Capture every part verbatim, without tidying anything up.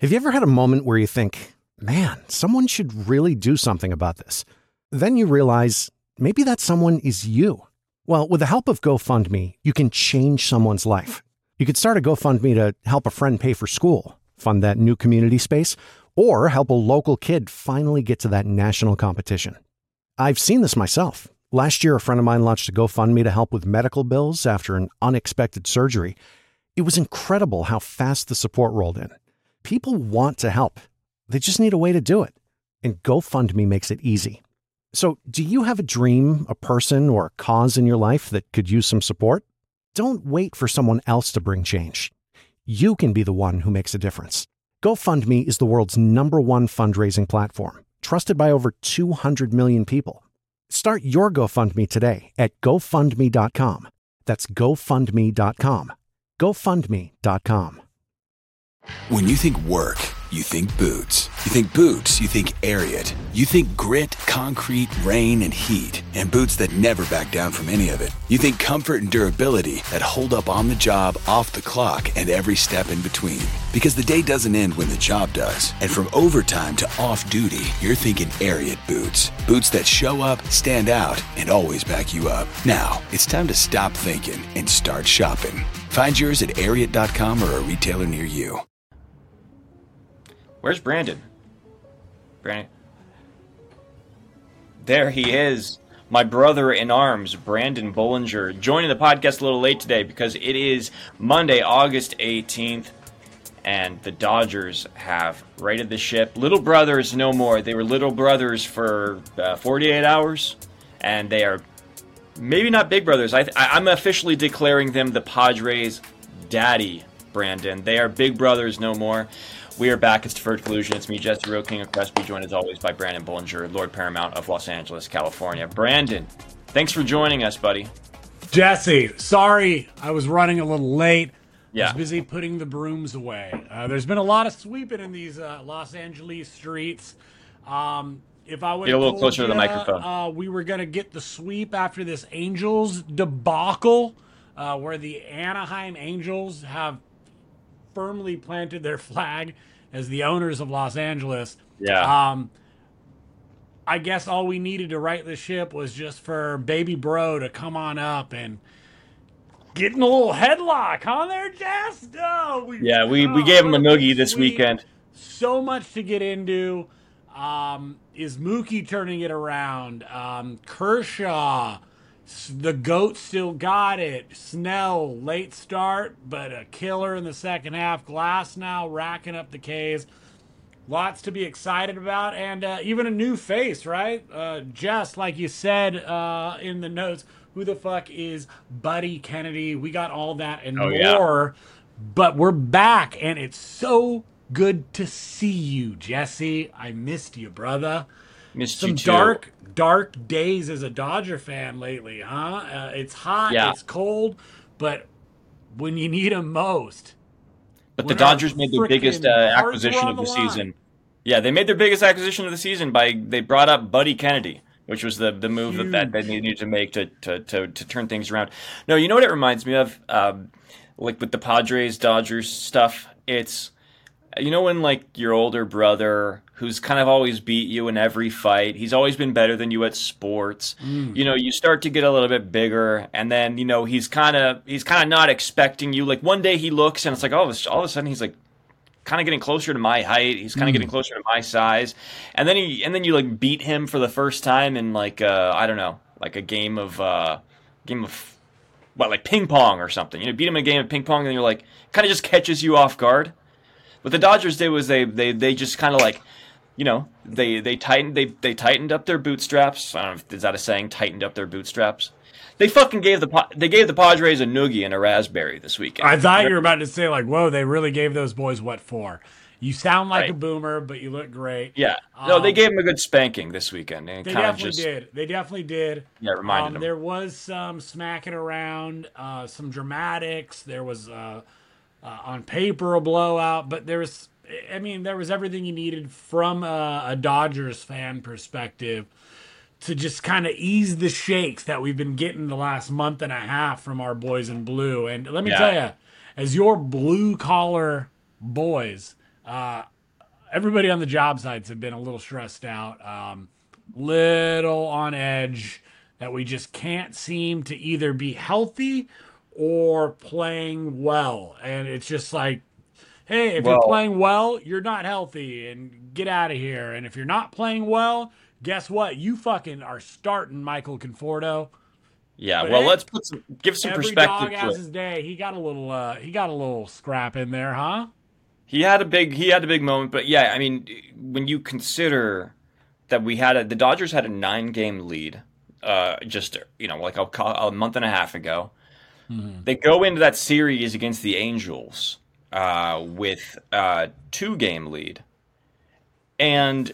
Have you ever had a moment where you think, man, someone should really do something about this? Then you realize maybe that someone is you. Well, with the help of GoFundMe, you can change someone's life. You could start a GoFundMe to help a friend pay for school, fund that new community space, or help a local kid finally get to that national competition. I've seen this myself. Last year, a friend of mine launched a GoFundMe to help with medical bills after an unexpected surgery. It was incredible how fast the support rolled in. People want to help. They just need a way to do it. And GoFundMe makes it easy. So, do you have a dream, a person, or a cause in your life that could use some support? Don't wait for someone else to bring change. You can be the one who makes a difference. GoFundMe is the world's number one fundraising platform, trusted by over two hundred million people. Start your GoFundMe today at GoFundMe dot com. That's GoFundMe dot com. GoFundMe dot com. When you think work, you think boots. You think boots, you think Ariat. You think grit, concrete, rain, and heat. And boots that never back down from any of it. You think comfort and durability that hold up on the job, off the clock, and every step in between. Because the day doesn't end when the job does. And from overtime to off-duty, you're thinking Ariat boots. Boots that show up, stand out, and always back you up. Now, it's time to stop thinking and start shopping. Find yours at Ariat dot com or a retailer near you. Where's Brandon? Brandon. There he is. My brother in arms, Brandon Bollinger, joining the podcast a little late today because it is Monday, August eighteenth, and the Dodgers have righted the ship. Little brothers no more. They were little brothers for uh, forty-eight hours, and they are maybe not big brothers. I, I, I'm officially declaring them the Padres' daddy, Brandon. They are big brothers no more. We are back. It's Deferred Collusion. It's me, Jesse Rowe, King of Crespi, joined as always by Brandon Bollinger, Lord Paramount of Los Angeles, California. Brandon, thanks for joining us, buddy. Jesse, sorry I was running a little late. Yeah. I was busy putting the brooms away. Uh, there's been a lot of sweeping in these uh, Los Angeles streets. Um, if I would get a little closer you, to the microphone, uh, we were going to get the sweep after this Angels debacle, uh, where the Anaheim Angels have firmly planted their flag as the owners of Los Angeles. Yeah. Um, I guess all we needed to right the ship was just for Baby Bro to come on up and get in a little headlock, huh there, Jess? Oh, we, yeah, we, oh, we gave him a noogie sweet. this weekend. So much to get into. Um, is Mookie turning it around? Um, Kershaw, the GOAT still got it. Snell, late start, but a killer in the second half. Glass now racking up the Ks. Lots to be excited about, and uh, even a new face, right? Uh, Jess, like you said uh, in the notes, who the fuck is Buddy Kennedy? We got all that and oh, more, yeah. But we're back, and it's so good to see you, Jesse. I missed you, brother. Missed Some you too. dark, dark days as a Dodger fan lately, huh? Uh, it's hot, yeah. It's cold, but when you need them most. But the Dodgers made their biggest uh, acquisition of the, the season. Yeah, they made their biggest acquisition of the season by they brought up Buddy Kennedy, which was the, the move that, that they needed to make to, to, to, to turn things around. No, you know what it reminds me of? Um, like with the Padres, Dodgers stuff, it's, you know when like your older brother who's kind of always beat you in every fight, he's always been better than you at sports. Mm. You know, you start to get a little bit bigger, and then, you know, he's kind of he's kind of not expecting you. Like one day he looks and it's like, oh, all of a sudden he's like kind of getting closer to my height. He's kind of mm. getting closer to my size. And then he and then you like beat him for the first time in like uh, I don't know, like a game of uh, game of what, like ping pong or something. You know, beat him in a game of ping pong and you're like kind of just catches you off guard. What the Dodgers did was they they they just kind of like, you know, they they tightened they they tightened up their bootstraps. I don't know if is that a saying, tightened up their bootstraps. They fucking gave the they gave the Padres a noogie and a raspberry this weekend. I thought you were about to say like, whoa, they really gave those boys what for. You sound like right. a boomer, but you look great. Yeah. No, um, they gave them a good spanking this weekend. They definitely just, did. They definitely did. Yeah, reminded um, them. There was some smacking around, uh, some dramatics. There was uh, uh, on paper a blowout, but there was, I mean, there was everything you needed from a, a Dodgers fan perspective to just kind of ease the shakes that we've been getting the last month and a half from our boys in blue. And let me yeah. tell you, as your blue collar boys, uh, everybody on the job sites have been a little stressed out, um, little on edge, that we just can't seem to either be healthy or playing well. And it's just like, hey, if well, you're playing well, you're not healthy, and get out of here. And if you're not playing well, guess what? You fucking are starting Michael Conforto. Yeah, but well, hey, let's put some, give some every perspective. Every dog has his day. He got a little, uh, he got a little scrap in there, huh? He had a big, he had a big moment. But yeah, I mean, when you consider that we had a, the Dodgers had a nine-game lead, uh, just you know, like a, a month and a half ago. Mm-hmm. They go into that series against the Angels uh, with a two-game lead, and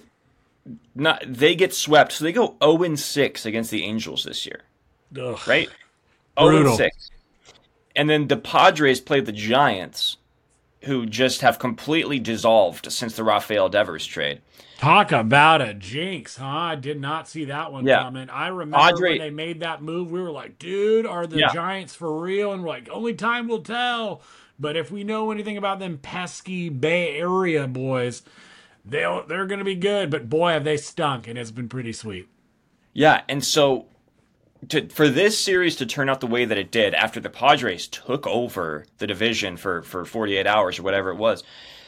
not they get swept. So they go zero and six against the Angels this year. Ugh. Right? zero and six. And then the Padres played the Giants, who just have completely dissolved since the Rafael Devers trade. Talk about a jinx, huh? I did not see that one yeah. coming. I remember Padre, when they made that move, we were like, dude, are the yeah. Giants for real? And we're like, only time will tell. But if we know anything about them pesky Bay Area boys, they'll, they're going to be good. But boy, have they stunk, and it's been pretty sweet. Yeah, and so to, for this series to turn out the way that it did after the Padres took over the division for, for forty-eight hours or whatever it was,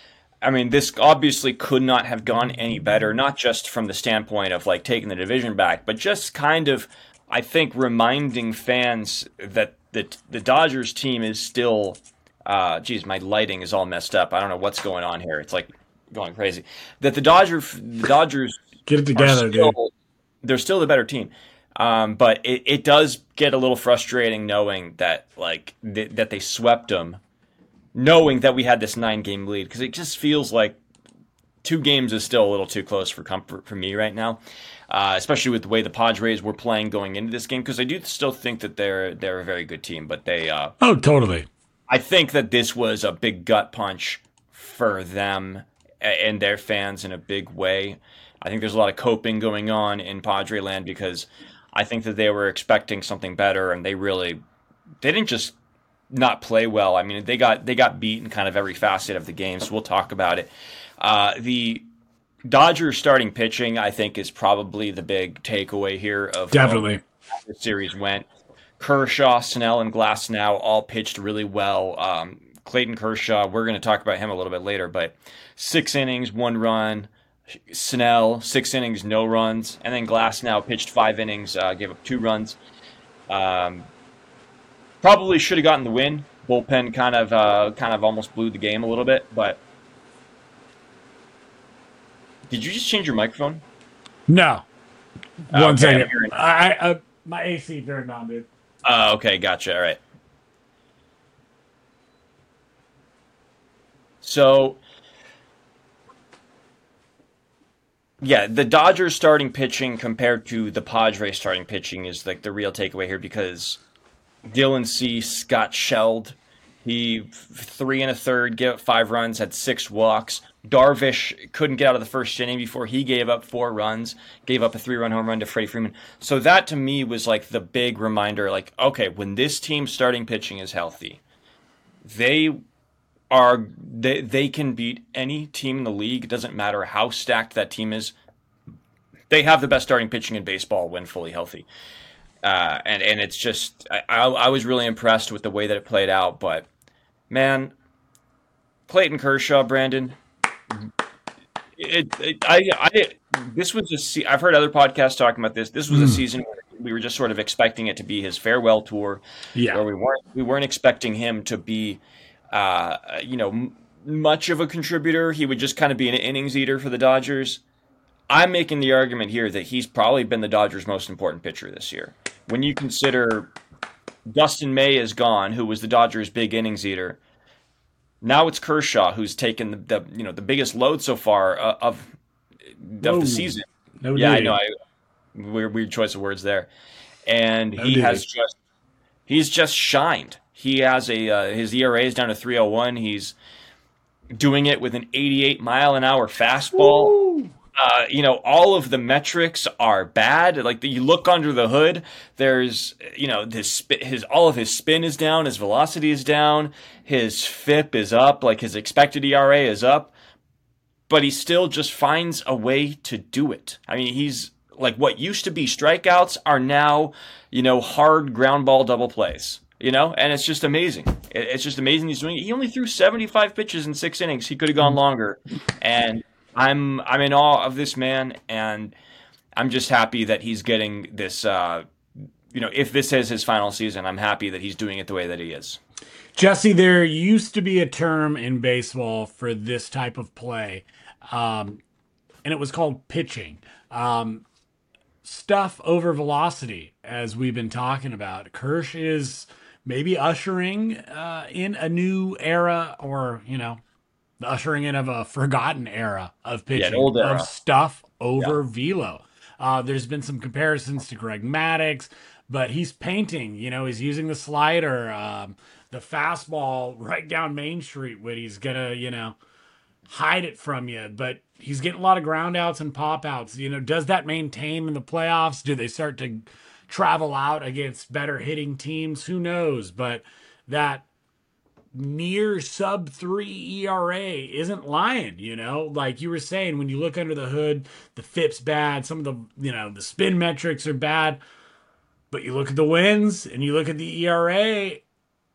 I mean, this obviously could not have gone any better, not just from the standpoint of like taking the division back, but just kind of, I think, reminding fans that the, the Dodgers team is still, uh, geez, my lighting is all messed up. I don't know what's going on here. It's like going crazy. That the Dodgers, the Dodgers get it together, still, dude. They're still the better team. Um, but it, it does get a little frustrating knowing that like th- that they swept them, knowing that we had this nine-game lead, because it just feels like two games is still a little too close for comfort for me right now, uh, especially with the way the Padres were playing going into this game, because I do still think that they're they're a very good team, but they uh, oh totally. I think that this was a big gut punch for them and their fans in a big way. I think there's a lot of coping going on in Padre land, because I think that they were expecting something better, and they really they didn't just not play well. I mean, they got they got beat in kind of every facet of the game, so we'll talk about it. Uh, the Dodgers starting pitching, I think, is probably the big takeaway here of definitely how the series went. Kershaw, Snell, and Glasnow all pitched really well. Um, Clayton Kershaw, we're going to talk about him a little bit later, but six innings, one run. Snell, six innings, no runs. And then Glasnow pitched five innings, uh, gave up two runs. Um, probably should have gotten the win. Bullpen kind of uh, kind of almost blew the game a little bit. But did you just change your microphone? No. Oh, One okay, second. I, I, my A C turned on, dude. Oh, uh, okay, gotcha. All right. So, yeah, the Dodgers starting pitching compared to the Padres starting pitching is like the real takeaway here, because Dylan Cease got shelled. He three and a third, gave up five runs, had six walks. Darvish couldn't get out of the first inning before he gave up four runs, gave up a three-run home run to Freddie Freeman. So that to me was like the big reminder, like, okay, when this team starting pitching is healthy, they are they they can beat any team in the league. It doesn't matter how stacked that team is. They have the best starting pitching in baseball when fully healthy. Uh, and, and it's just, I, I, I was really impressed with the way that it played out. But, man, Clayton Kershaw, Brandon, it, it, I, I, this was a se- I've heard other podcasts talking about this. This was mm. a season where we were just sort of expecting it to be his farewell tour, yeah. where we weren't we weren't expecting him to be, uh, you know, m- much of a contributor. He would just kind of be an innings eater for the Dodgers. I'm making the argument here that he's probably been the Dodgers' most important pitcher this year. When you consider Dustin May is gone, who was the Dodgers' big innings eater, now it's Kershaw who's taken the, the you know the biggest load so far uh, of of the season. No yeah, dude. I know. I, weird, weird choice of words there. And No he dude. has just he's just shined. He has a uh, his E R A is down to three oh one. He's doing it with an eighty-eight mile an hour fastball. Woo! Uh, you know, all of the metrics are bad. Like, you look under the hood, there's, you know, his, his, all of his spin is down, his velocity is down, his F I P is up, like his expected E R A is up. but he still just finds a way to do it. I mean, he's like what used to be strikeouts are now, you know, hard ground ball double plays, you know, and it's just amazing. It's just amazing he's doing it. He only threw seventy-five pitches in six innings. He could have gone longer. And I'm I'm in awe of this man, and I'm just happy that he's getting this, uh, you know, if this is his final season, I'm happy that he's doing it the way that he is. Jesse, there used to be a term in baseball for this type of play, um, and it was called pitching. Um, stuff over velocity, as we've been talking about. Kersh is maybe ushering uh, in a new era, or, you know, the ushering in of a forgotten era of pitching, yeah, old era. of stuff over yeah. velo. Uh, there's been some comparisons to Greg Maddux, but he's painting, you know, he's using the slider, um, the fastball right down Main Street when he's going to, you know, hide it from you. But he's getting a lot of ground outs and pop outs. You know, does that maintain in the playoffs? Do they start to travel out against better hitting teams? Who knows? But that near sub three E R A isn't lying, you know, like you were saying, when you look under the hood, the F I P's bad. Some of the, you know, the spin metrics are bad, but you look at the wins and you look at the E R A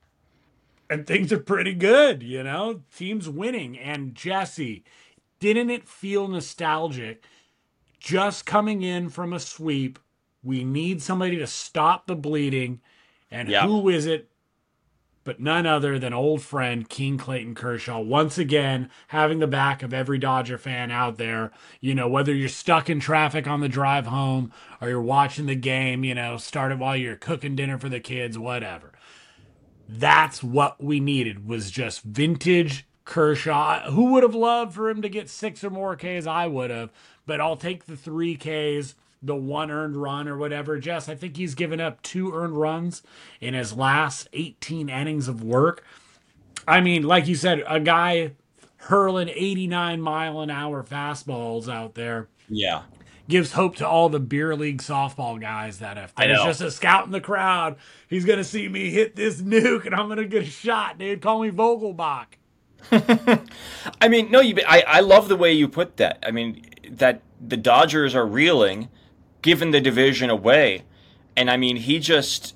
and things are pretty good, you know, teams winning. And Jesse, didn't it feel nostalgic just coming in from a sweep? We need somebody to stop the bleeding. And yeah. who is it but none other than old friend King Clayton Kershaw, once again having the back of every Dodger fan out there. You know, whether you're stuck in traffic on the drive home or you're watching the game, you know, started while you're cooking dinner for the kids, whatever. That's what we needed, was just vintage Kershaw. Who would have loved for him to get six or more Ks? I would have, but I'll take the three Ks, the one earned run or whatever. Jess, I think he's given up two earned runs in his last eighteen innings of work. I mean, like you said, a guy hurling eighty-nine mile an hour fastballs out there. Yeah. Gives hope to all the beer league softball guys that if there's just a scout in the crowd, he's going to see me hit this nuke and I'm going to get a shot, dude. Call me Vogelbach. I mean, no, you. I, I love the way you put that. I mean, that the Dodgers are reeling, giving the division away. And, I mean, he just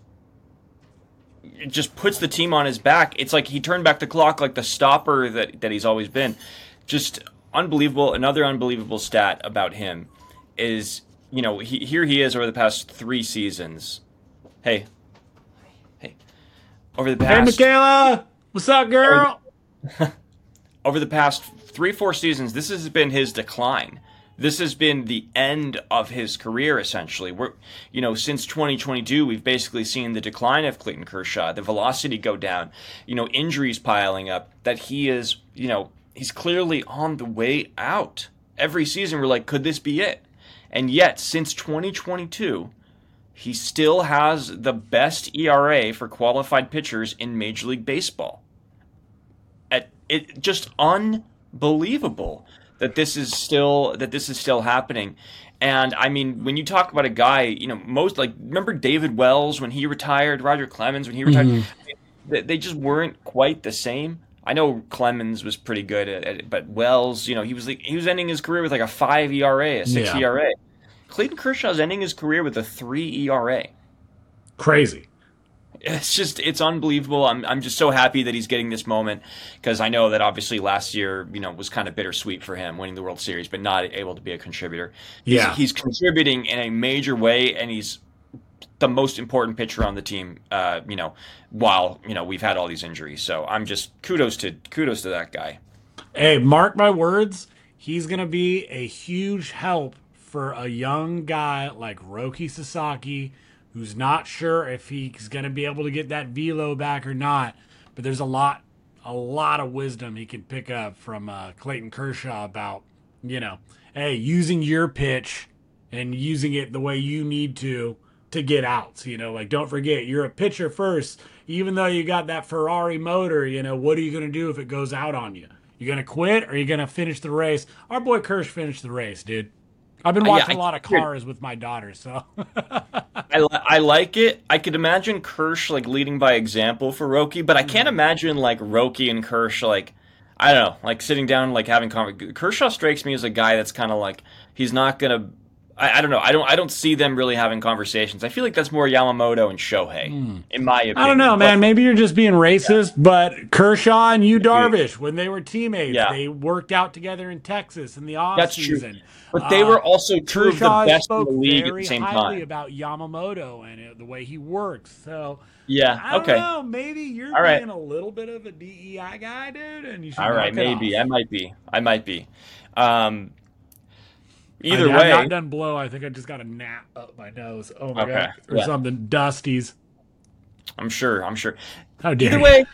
just puts the team on his back. It's like he turned back the clock like the stopper that, that he's always been. Just unbelievable. Another unbelievable stat about him is, you know, he, here he is over the past three seasons. Hey. Hey. Over the past... Hey, Michaela! What's up, girl? Over, over the past three, four seasons, this has been his decline. This has been the end of his career, essentially. We're, you know, since twenty twenty-two, we've basically seen the decline of Clayton Kershaw, the velocity go down, you know, injuries piling up, that he is, you know, he's clearly on the way out. Every season, we're like, could this be it? And yet, since twenty twenty-two, he still has the best E R A for qualified pitchers in Major League Baseball. At, it just unbelievable that this is still that this is still happening. And I mean, when you talk about a guy, you know, most like remember David Wells when he retired, Roger Clemens when he retired, mm-hmm. they, they just weren't quite the same. I know Clemens was pretty good at it, but Wells, you know, he was like, he was ending his career with like a five E R A, a six yeah. E R A. Clayton Kershaw's ending his career with a three E R A. Crazy. It's just, it's unbelievable. I'm I'm just so happy that he's getting this moment, because I know that obviously last year, you know, was kind of bittersweet for him winning the World Series, but not able to be a contributor. Yeah. He's, he's contributing in a major way, and he's the most important pitcher on the team, uh, you know, while, you know, we've had all these injuries. So I'm just kudos to kudos to that guy. Hey, mark my words, he's going to be a huge help for a young guy like Roki Sasaki, who's not sure if he's going to be able to get that velo back or not. But there's a lot, a lot of wisdom he can pick up from uh, Clayton Kershaw about, you know, hey, using your pitch and using it the way you need to to get outs. You know, like, don't forget, you're a pitcher first. Even though you got that Ferrari motor, you know, what are you going to do if it goes out on you? You going to quit, or are you going to finish the race? Our boy Kersh finished the race, dude. I've been watching uh, yeah, a lot of cars with my daughter, so. I, li- I like it. I could imagine Kersh, like, leading by example for Roki, but I can't imagine, like, Roki and Kersh, like, I don't know, like sitting down, like having conversation. Kershaw strikes me as a guy that's kind of like he's not gonna. I, I don't know. I don't. I don't see them really having conversations. I feel like that's more Yamamoto and Shohei, mm. in my opinion. I don't know, man. But, maybe you're just being racist, yeah. but Kershaw and Yu Darvish, when they were teammates, yeah. they worked out together in Texas in the off that's season. True. But they were also uh, two Kershaw of the best in the league very at the same highly time. About Yamamoto and it, the way he works. So yeah, I don't okay. know. Maybe you're All being right. a little bit of a D E I guy, dude, and you should. All right, maybe off. I might be. I might be. Um, Either I, way, I'm not done blow. I think I just got a gnat up my nose. Oh my okay. god, or yeah. something. Dusties. I'm sure. I'm sure. How dare Either you. way,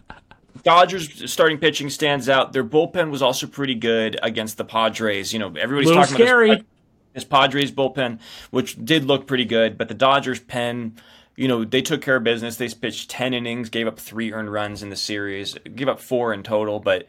Dodgers starting pitching stands out. Their bullpen was also pretty good against the Padres. You know, everybody's Little talking scary. about this, this Padres bullpen, which did look pretty good, but the Dodgers pen. You know, they took care of business. They pitched ten innings, gave up three earned runs in the series, gave up four in total. But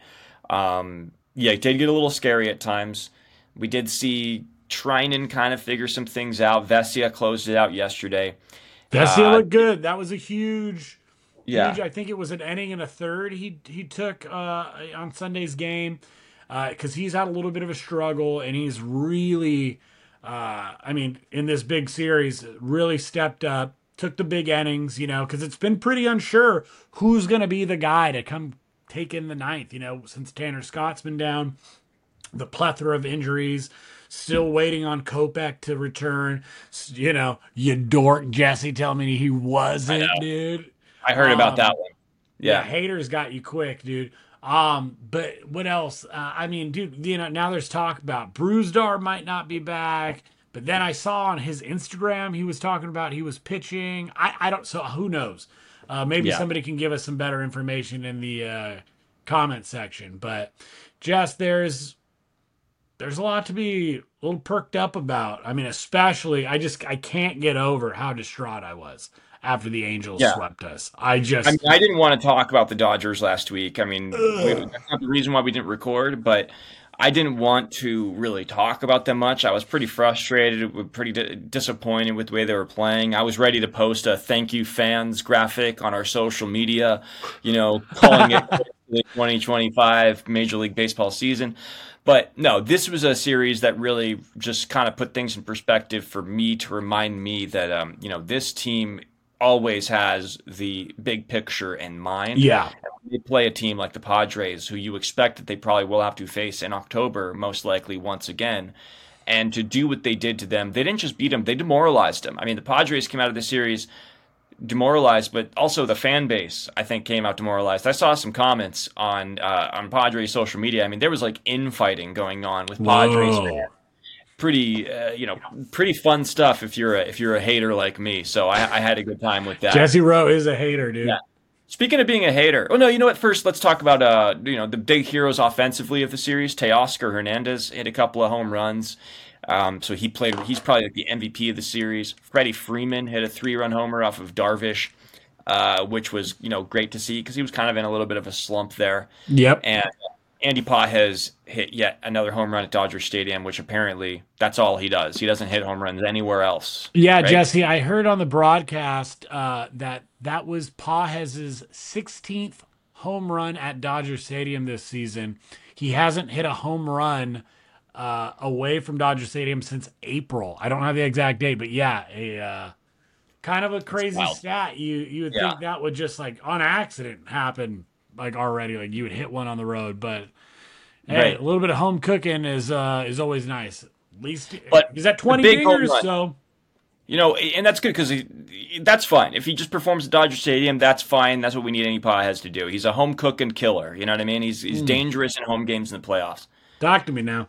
um, yeah, it did get a little scary at times. We did see Treinen kind of figure some things out. Vesia closed it out yesterday. Vesia uh, looked good. That was a huge, yeah. huge. I think it was an inning and a third he he took uh, on Sunday's game because uh, he's had a little bit of a struggle and he's really, uh, I mean, in this big series, really stepped up. Took the big innings, you know, because it's been pretty unsure who's going to be the guy to come take in the ninth, you know, since Tanner Scott's been down, the plethora of injuries, still waiting on Kopech to return. You know, you dork Jesse telling me he wasn't, I dude. I heard um, about that one. Yeah. yeah, haters got you quick, dude. Um, but what else? Uh, I mean, dude, you know, now there's talk about Brusdar might not be back. But then I saw on his Instagram he was talking about he was pitching. I, I don't. So who knows? Uh, maybe yeah. somebody can give us some better information in the uh, comment section. But Jess, there's there's a lot to be a little perked up about. I mean, especially I just I can't get over how distraught I was after the Angels yeah. swept us. I just I mean, I didn't want to talk about the Dodgers last week. I mean, we, that's not the reason why we didn't record, but. I didn't want to really talk about them much. I was pretty frustrated, pretty di- disappointed with the way they were playing. I was ready to post a thank you fans graphic on our social media, you know, calling it the twenty twenty-five Major League Baseball season. But no, this was a series that really just kind of put things in perspective for me to remind me that, um, you know, this team always has the big picture in mind. Yeah. They play a team like the Padres, who you expect that they probably will have to face in October, most likely once again. And to do what they did to them, they didn't just beat them, they demoralized them. I mean, the Padres came out of the series demoralized, but also the fan base, I think, came out demoralized. I saw some comments on uh, on Padres social media. I mean, there was like infighting going on with Padres fans. Pretty, uh, you know, pretty fun stuff if you're a, if you're a hater like me. So I, I had a good time with that. Jesse Rowe is a hater, dude. Yeah. Speaking of being a hater, oh no, you know what? First, let's talk about uh, you know, the big heroes offensively of the series. Teoscar Hernandez hit a couple of home runs, um, so he played. He's probably like the M V P of the series. Freddie Freeman hit a three-run homer off of Darvish, uh, which was you know great to see because he was kind of in a little bit of a slump there. Yep. And Andy Pages hit yet another home run at Dodger Stadium, which apparently that's all he does. He doesn't hit home runs anywhere else. Yeah, right? Jesse, I heard on the broadcast uh, that that was Pages' sixteenth home run at Dodger Stadium this season. He hasn't hit a home run uh, away from Dodger Stadium since April. I don't have the exact date, but yeah, a uh, kind of a crazy stat. You you would yeah. think that would just like on accident happen like already, like you would hit one on the road, but hey, right. a little bit of home cooking is uh, is always nice. At least but he's at twenty fingers, so you know, and that's good because that's fine. If he just performs at Dodger Stadium, that's fine. That's what we need Andy Pages to do. He's a home cooking killer. You know what I mean? He's he's mm. dangerous in home games in the playoffs. Talk to me now.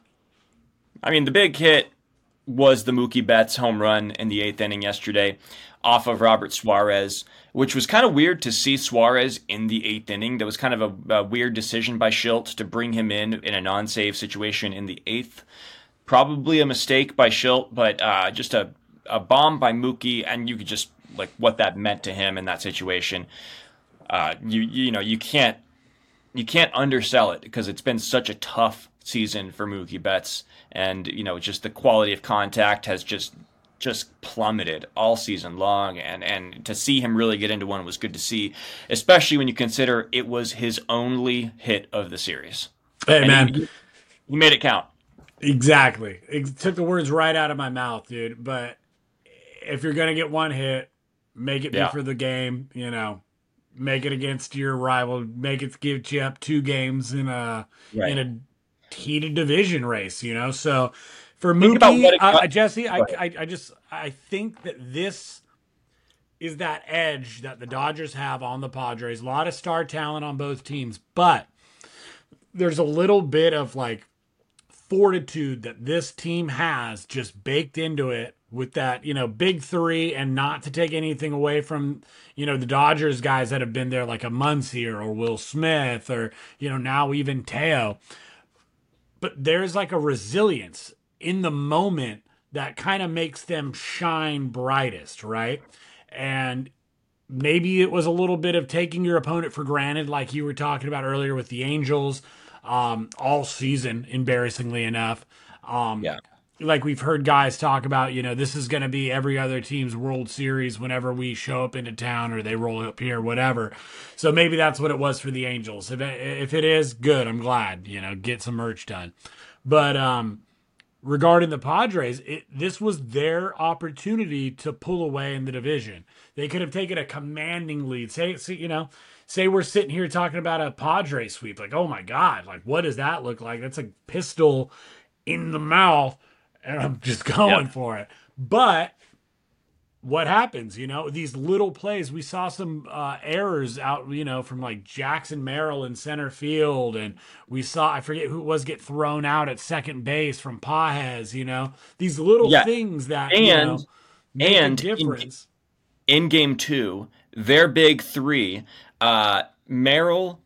I mean, the big hit was the Mookie Betts home run in the eighth inning yesterday off of Robert Suarez, which was kind of weird to see Suarez in the eighth inning. That was kind of a, a weird decision by Schilt to bring him in in a non-save situation in the eighth. Probably a mistake by Schilt, but uh, just a, a bomb by Mookie, and you could just, like, what that meant to him in that situation. Uh, you you know, you can't you can't undersell it because it's been such a tough season for Mookie Betts, and, you know, just the quality of contact has just just plummeted all season long, and and to see him really get into one was good to see, especially when you consider it was his only hit of the series. Hey, and man. He, he made it count. Exactly. It took the words right out of my mouth, dude. But if you're going to get one hit, make it be Yeah. for the game, you know. Make it against your rival. Make it give you up two games in a Right. in a heated division race, you know. So for Think about Mookie, what it uh, got- Jesse, I, Go ahead. I I just I think that this is that edge that the Dodgers have on the Padres. A lot of star talent on both teams, but there's a little bit of like fortitude that this team has just baked into it with that, you know, big three, and not to take anything away from, you know, the Dodgers guys that have been there like a Muncy or Will Smith or, you know, now even Teo. But there's like a resilience in the moment that kind of makes them shine brightest, right? And maybe it was a little bit of taking your opponent for granted, like you were talking about earlier with the Angels, um, all season, embarrassingly enough. Um, Yeah. Like we've heard guys talk about, you know, this is going to be every other team's World Series whenever we show up into town or they roll up here, whatever. So maybe that's what it was for the Angels. If it, if it is, good. I'm glad, you know, get some merch done. But um, regarding the Padres, it, this was their opportunity to pull away in the division. They could have taken a commanding lead. Say, say, you know, say we're sitting here talking about a Padre sweep. Like, oh my God, like what does that look like? That's a pistol in the mouth, and I'm just going Yep. for it. But what happens, you know, these little plays, we saw some uh, errors out, you know, from like Jackson Merrill in center field. And we saw, I forget who it was, get thrown out at second base from Pajes, you know, these little Yeah. things that, And- you know, make and a in- difference. In game two, their big three, uh, Merrill,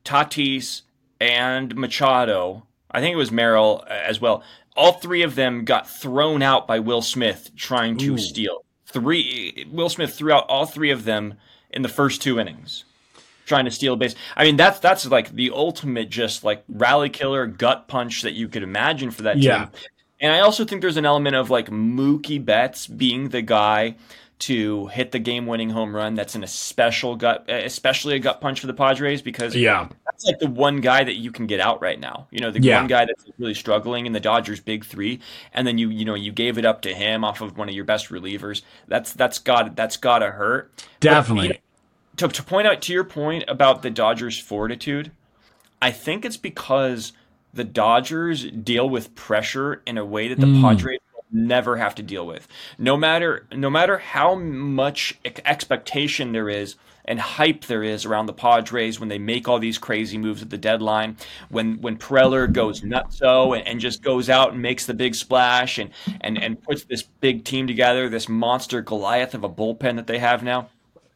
Tatis, and Machado, I think it was Merrill as well, all three of them got thrown out by Will Smith trying to Ooh. steal. Three Will Smith threw out all three of them in the first two innings, trying to steal a base. I mean, that's that's like the ultimate just like rally killer gut punch that you could imagine for that Yeah. team. And I also think there's an element of like Mookie Betts being the guy to hit the game-winning home run. That's an especial gut, especially a gut punch for the Padres, because Yeah. that's like the one guy that you can get out right now. You know, the Yeah. one guy that's really struggling in the Dodgers' big three, and then you you know you gave it up to him off of one of your best relievers. That's that's got that's got to hurt. Definitely. But, you know, to to point out to your point about the Dodgers' fortitude, I think it's because the Dodgers deal with pressure in a way that the Mm. Padres will never have to deal with. No matter no matter how much ex- expectation there is and hype there is around the Padres when they make all these crazy moves at the deadline, when when Preller goes nutso and, and just goes out and makes the big splash and, and, and puts this big team together, this monster Goliath of a bullpen that they have now,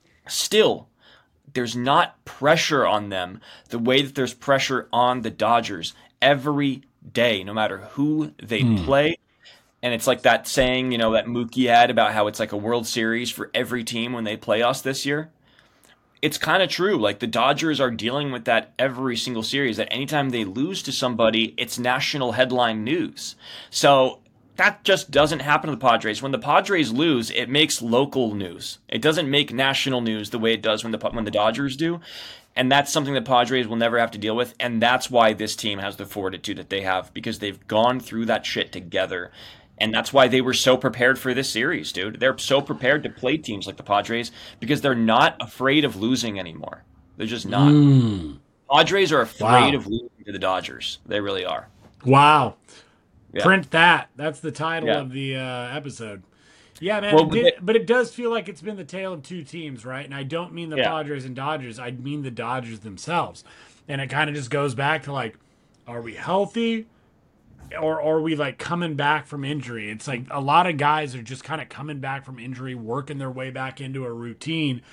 still, there's not pressure on them the way that there's pressure on the Dodgers every day, no matter who they play. And it's like that saying, you know, that Mookie had about how it's like a World Series for every team when they play us this year. It's kind of true. Like the Dodgers are dealing with that every single series, that anytime they lose to somebody, it's national headline news. So that just doesn't happen to the Padres. When the Padres lose, it makes local news. It doesn't make national news the way it does when the when the Dodgers do. And that's something the Padres will never have to deal with. And that's why this team has the fortitude that they have, because they've gone through that shit together. And that's why they were so prepared for this series, dude. They're so prepared to play teams like the Padres because they're not afraid of losing anymore. They're just not. Mm. Padres are afraid Wow. of losing to the Dodgers. They really are. Wow. Yeah. Print that. That's the title Yeah. of the uh, episode. Yeah, man. Well, it but did- they- but it does feel like it's been the tale of two teams, right? And I don't mean the Yeah. Padres and Dodgers. I mean the Dodgers themselves. And it kind of just goes back to like, are we healthy? Or, or are we like coming back from injury? It's like a lot of guys are just kind of coming back from injury, working their way back into a routine.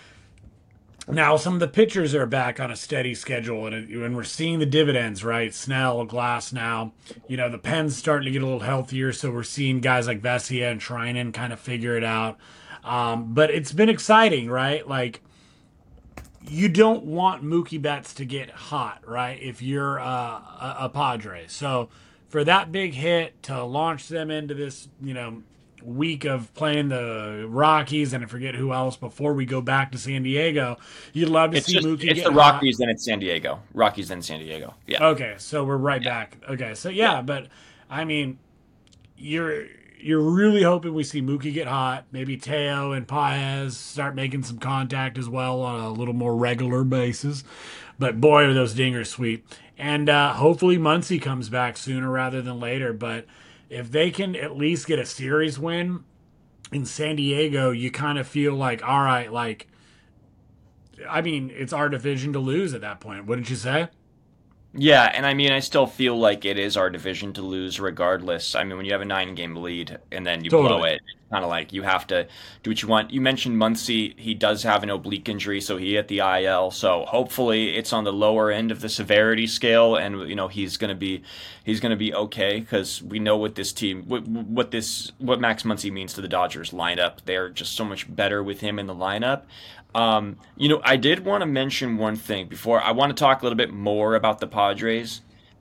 Now, some of the pitchers are back on a steady schedule, and, it, and we're seeing the dividends, right? Snell, Glass now. You know, the pen's starting to get a little healthier, so we're seeing guys like Vesia and Treinen kind of figure it out. Um, but it's been exciting, right? Like, you don't want Mookie Betts to get hot, right? If you're uh, a, a Padre. So for that big hit to launch them into this, you know, week of playing the Rockies and I forget who else before we go back to San Diego. You'd love to It's see just, Mookie it's get the hot. Rockies, then it's San Diego. Rockies, then San Diego. Yeah. Okay, so we're right Yeah. back. Okay, so yeah, but I mean, you're you're really hoping we see Mookie get hot. Maybe Teo and Paez start making some contact as well on a little more regular basis. But boy, are those dingers sweet. And uh, hopefully Muncy comes back sooner rather than later. But if they can at least get a series win in San Diego, you kind of feel like, all right, like, I mean, it's our division to lose at that point, wouldn't you say? Yeah, and I mean, I still feel like it is our division to lose regardless. I mean, when you have a nine-game lead and then you blow Totally. it, it's kind of like you have to do what you want. You mentioned Muncy. He does have an oblique injury, so he hit the I L. So hopefully it's on the lower end of the severity scale, and you know he's gonna be he's gonna be okay because we know what this team, what, what this, what Max Muncy means to the Dodgers lineup. They're just so much better with him in the lineup. Um, you know, I did want to mention one thing before. I want to talk a little bit more about the Padres.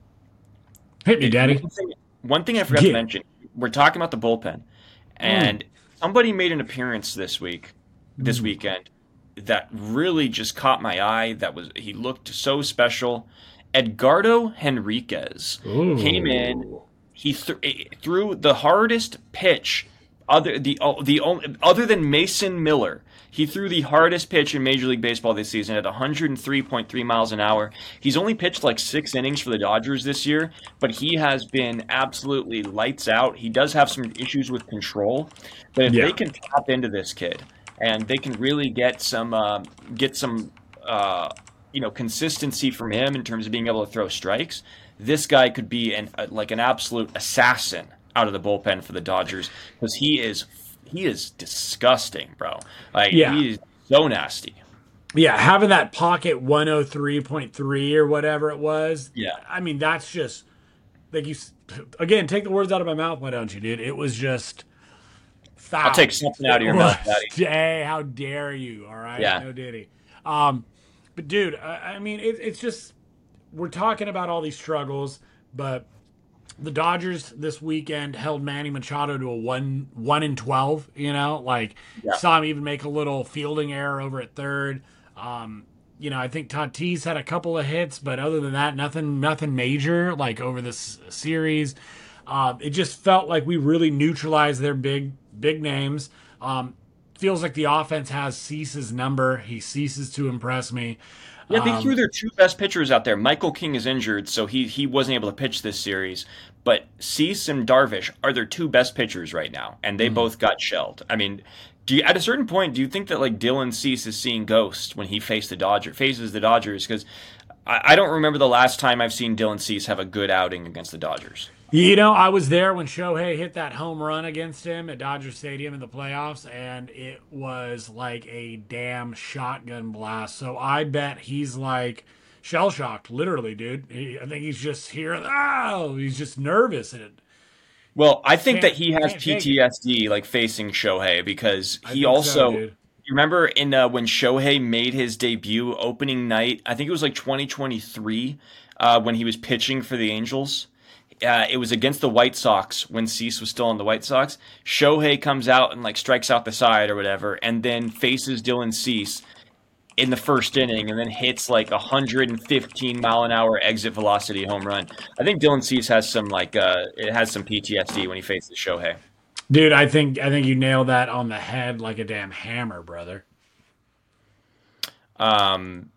Hit me, Daddy. One thing, one thing I forgot Yeah. to mention. We're talking about the bullpen, and somebody made an appearance this week, this weekend, that really just caught my eye. That was he looked so special. Edgardo Henriquez Ooh. came in. He th- threw the hardest pitch other the the only, other than Mason Miller. He threw the hardest pitch in Major League Baseball this season at one hundred three point three miles an hour. He's only pitched like six innings for the Dodgers this year, but he has been absolutely lights out. He does have some issues with control, but if Yeah. they can tap into this kid and they can really get some uh, get some uh, you know consistency from him in terms of being able to throw strikes, this guy could be an uh, like an absolute assassin out of the bullpen for the Dodgers because he is. He is disgusting, bro. Like Yeah. he is so nasty. Yeah, having that pocket one oh three point three or whatever it was. Yeah. I mean, that's just like you s- again, take the words out of my mouth, why don't you, dude? It was just foul. I'll take something out of your It mouth, was- Daddy. Hey, how dare you? All right, Yeah. no diddy. Um, but dude, I, I mean, it, it's just we're talking about all these struggles, but the Dodgers this weekend held Manny Machado to a one one in twelve. You know, like Yeah. saw him even make a little fielding error over at third. Um, you know, I think Tatis had a couple of hits, but other than that, nothing nothing major like over this series. Uh, it just felt like we really neutralized their big big names. Um, feels like the offense has Cease's number. He ceases to impress me. Yeah, they Um, threw their two best pitchers out there. Michael King is injured, so he he wasn't able to pitch this series. But Cease and Darvish are their two best pitchers right now, and they both got shelled. I mean, do you, at a certain point, do you think that like Dylan Cease is seeing ghosts when he faced the Dodger faces the Dodgers? Because I, I don't remember the last time I've seen Dylan Cease have a good outing against the Dodgers. You know, I was there when Shohei hit that home run against him at Dodger Stadium in the playoffs, and it was like a damn shotgun blast. So I bet he's like shell shocked, literally, dude. He, I think he's just here. Oh, he's just nervous. And Well, I think Can't- that he has can't shake it. P T S D like facing Shohei because I he think so, also. dude. You remember in uh, when Shohei made his debut opening night? I think it was like twenty twenty-three uh, when he was pitching for the Angels. Uh, it was against the White Sox when Cease was still on the White Sox. Shohei comes out and like strikes out the side or whatever, and then faces Dylan Cease in the first inning, and then hits like a one hundred fifteen mile an hour exit velocity home run. I think Dylan Cease has some like uh, it has some P T S D when he faces Shohei. Dude, I think I think you nailed that on the head like a damn hammer, brother. Um.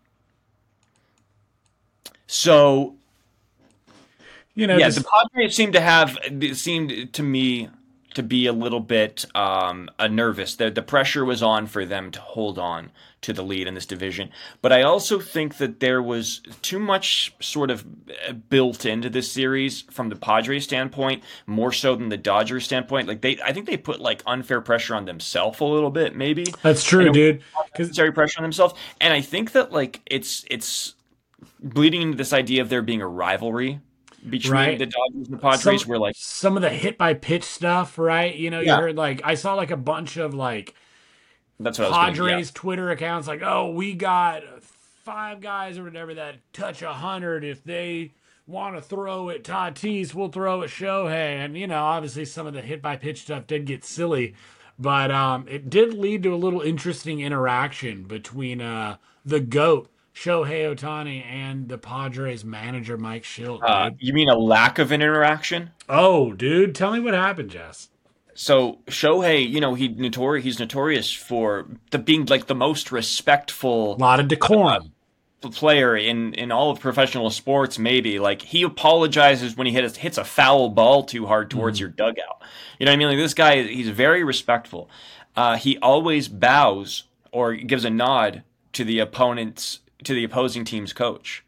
So. You know, Yeah, just, the Padres seem to have it seemed to me to be a little bit um, uh, nervous. The the pressure was on for them to hold on to the lead in this division, but I also think that there was too much sort of uh, built into this series from the Padres standpoint, more so than the Dodgers standpoint. Like they, I think they put like unfair pressure on themselves a little bit, maybe. that's true, You know, dude. Because Unnecessary pressure on themselves, and I think that like it's it's bleeding into this idea of there being a rivalry between Right. the Dodgers and the Padres, some, where like some of the hit by pitch stuff, right? You know, you Yeah. heard like I saw like a bunch of like that's what I was getting, Padres Twitter accounts like, oh, we got five guys or whatever that touch a hundred if they want to throw at Tatis, we'll throw at Shohei. And, you know, obviously some of the hit by pitch stuff did get silly, but um, it did lead to a little interesting interaction between uh, the GOAT, Shohei Ohtani, and the Padres manager, Mike Shildt. Uh, you mean a lack of an interaction? Oh, dude, tell me what happened, Jess. So Shohei, you know, he notori- he's notorious for the being like the most respectful, a lot of decorum uh, player in, in all of professional sports. Maybe like he apologizes when he hits hits a foul ball too hard towards mm. your dugout. You know what I mean? Like this guy, he's very respectful. Uh, he always bows or gives a nod to the opponent's to the opposing team's coach.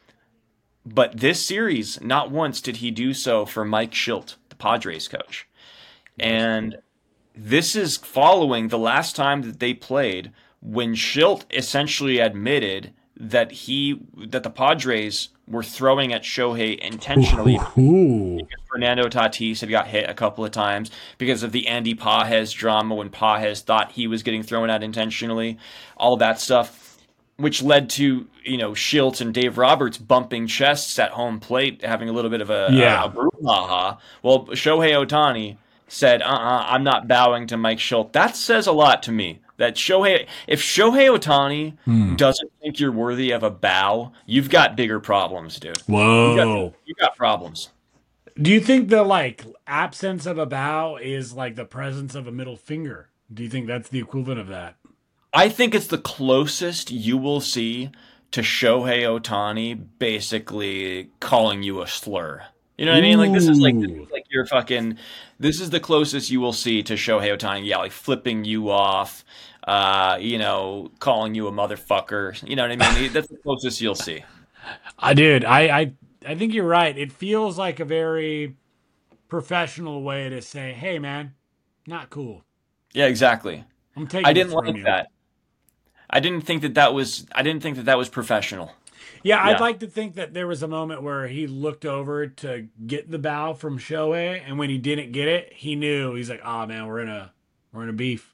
But this series, not once did he do so for Mike Shildt, the Padres coach. And this is following the last time that they played when Shildt essentially admitted that he that the Padres were throwing at Shohei intentionally Ooh. because Fernando Tatis had got hit a couple of times because of the Andy Pages drama when Pages thought he was getting thrown at intentionally, all that stuff, which led to, you know, Shildt and Dave Roberts bumping chests at home plate, having a little bit of a, yeah. a, a brouhaha. Well, Shohei Ohtani said, uh-uh, I'm not bowing to Mike Shildt. That says a lot to me. That Shohei, if Shohei Ohtani hmm. doesn't think you're worthy of a bow, you've got bigger problems, dude. Whoa. You got, you got problems. Do you think the, like, absence of a bow is like the presence of a middle finger? Do you think that's the equivalent of that? I think it's the closest you will see to Shohei Ohtani basically calling you a slur. You know what Ooh. I mean? Like this is like this is like your fucking. This is the closest you will see to Shohei Ohtani. Yeah, like flipping you off. Uh, you know, calling you a motherfucker. You know what I mean? That's the closest you'll see. I did. I, I I think you're right. It feels like a very professional way to say, "Hey, man, not cool." Yeah, exactly. I'm taking. I didn't like like you. that. I didn't think that that was. I didn't think that that was professional. Yeah, Yeah. I'd like to think that there was a moment where he looked over to get the bow from Shohei, and when he didn't get it, he knew. He's like, "Oh man, we're in a we're in a beef."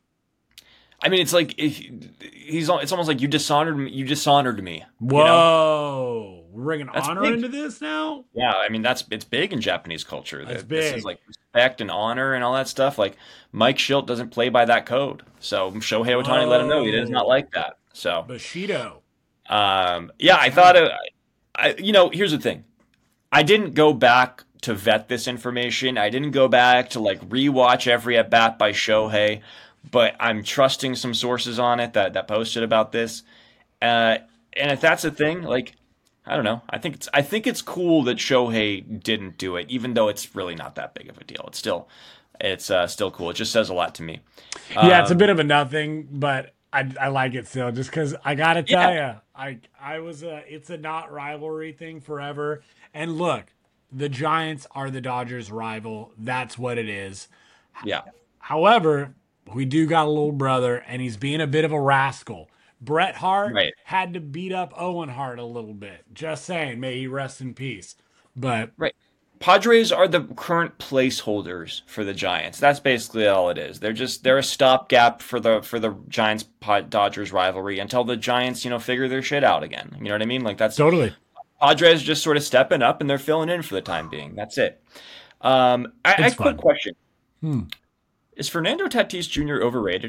I mean, it's like if he's. It's almost like you dishonored me. You dishonored me. Whoa, you know? we're bringing That's honor big. into this now. Yeah, I mean that's it's big in Japanese culture. That's That- big. This is like respect and honor and all that stuff. Like Mike Shildt doesn't play by that code, so Shohei Ohtani Whoa. let him know he does not like that. So, Bushido. um, yeah, I thought, it, I, you know, here's the thing. I didn't go back to vet this information. I didn't go back to like rewatch every at bat by Shohei, but I'm trusting some sources on it that that posted about this. Uh, and if that's a thing, like, I don't know. I think it's I think it's cool that Shohei didn't do it, even though it's really not that big of a deal. It's still, it's uh, still cool. It just says a lot to me. Yeah, it's a Um, bit of a nothing, but I, I like it still. Just because I gotta tell Yeah. you, I I was a it's a not rivalry thing forever. And look, the Giants are the Dodgers' rival. That's what it is. Yeah. However, we do got a little brother, and he's being a bit of a rascal. Bret Hart Right. had to beat up Owen Hart a little bit. Just saying, may he rest in peace. But Right. Padres are the current placeholders for the Giants. That's basically all it is. They're just they're a stopgap for the for the Giants Dodgers rivalry until the Giants, you know, figure their shit out again. You know what I mean? Like that's totally. Padres just sort of stepping up and they're filling in for the time being. That's it. Um, I, I It's quick fun. question: Hmm. Is Fernando Tatis Junior overrated?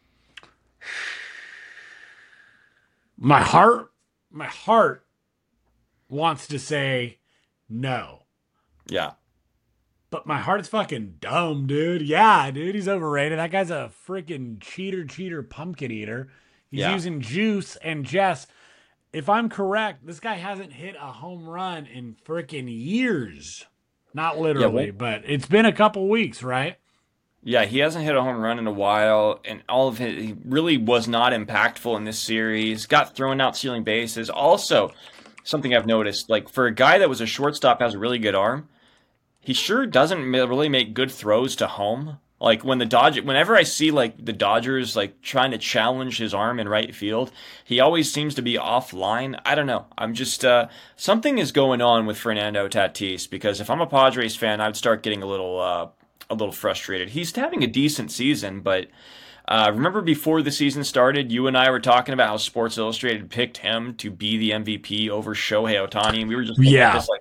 My heart, my heart wants to say no. Yeah. But my heart's fucking dumb, dude. Yeah, dude, he's overrated. That guy's a freaking cheater, cheater, pumpkin eater. He's Yeah. using juice and Jess. If I'm correct, this guy hasn't hit a home run in freaking years. Not literally, well- but it's been a couple weeks, right? Yeah, he hasn't hit a home run in a while, and all of his he really was not impactful in this series. Got thrown out stealing bases. Also, something I've noticed, like for a guy that was a shortstop, has a really good arm. He sure doesn't ma- really make good throws to home. Like when the Dodgers, whenever I see like the Dodgers like trying to challenge his arm in right field, he always seems to be offline. I don't know. I'm just uh, something is going on with Fernando Tatis, because if I'm a Padres fan, I'd start getting a little uh, a little frustrated. He's having a decent season, but uh, remember before the season started, you and I were talking about how Sports Illustrated picked him to be the M V P over Shohei Ohtani, and we were just looking Yeah. at this like,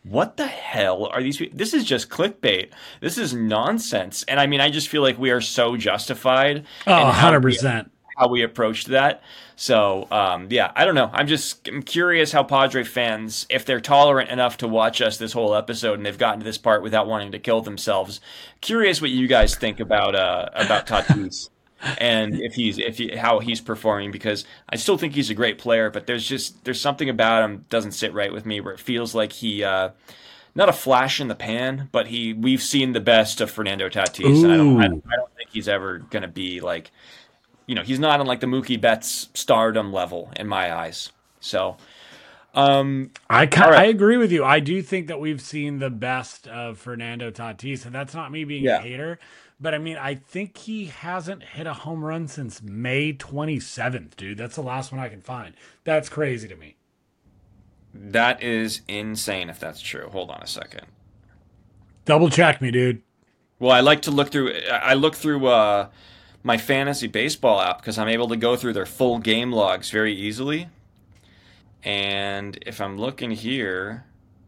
what the hell are these people? This is just clickbait. This is nonsense. And I mean, I just feel like we are so justified. Oh, in one hundred percent. How we approached that. So, um, yeah, I don't know. I'm just I'm curious how Padre fans, if they're tolerant enough to watch us this whole episode and they've gotten to this part without wanting to kill themselves, curious what you guys think about uh, about Tatis. And if he's if he, how he's performing, because I still think he's a great player, but there's just there's something about him doesn't sit right with me, where it feels like he uh, not a flash in the pan, but he we've seen the best of Fernando Tatis, Ooh. and I don't, I don't I don't think he's ever gonna be like, you know, he's not on like the Mookie Betts stardom level in my eyes. So um, I ca- right. I agree with you. I do think that we've seen the best of Fernando Tatis, and that's not me being Yeah. a hater. But I mean, I think he hasn't hit a home run since May twenty-seventh, dude. That's the last one I can find. That's crazy to me. That is insane if that's true. Hold on a second. Double check me, dude. Well, I like to look through. I look through uh, my fantasy baseball app because I'm able to go through their full game logs very easily. And if I'm looking here,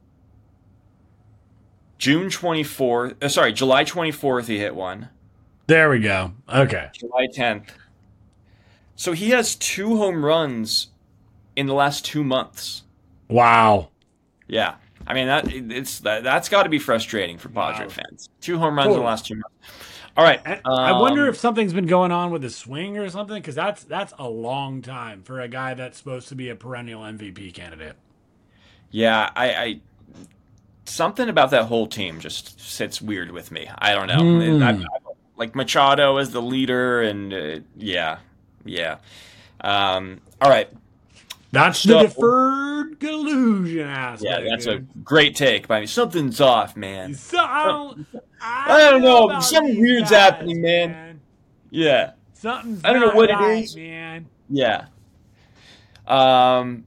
June twenty-fourth, uh, sorry, July twenty-fourth, he hit one. There we go. Okay. July tenth. So he has two home runs in the last two months. Wow. Yeah. I mean, that it's that, that's got to be frustrating for Padre Wow. fans. Two home runs Totally. in the last two months. All right. I, I wonder um, if something's been going on with his swing or something, because that's that's a long time for a guy that's supposed to be a perennial M V P candidate. Yeah, I, I something about that whole team just sits weird with me. I don't know. Mm. I, I, like Machado as the leader, and uh, yeah, yeah. Um, all right. That's So- the deferred collusion aspect. Yeah, that's a dude. great take by me. Something's off, man. So, I don't, I don't know. about Something these weird's guys, happening, man. Yeah, Something's I don't know not what it right, is. man. yeah. Um.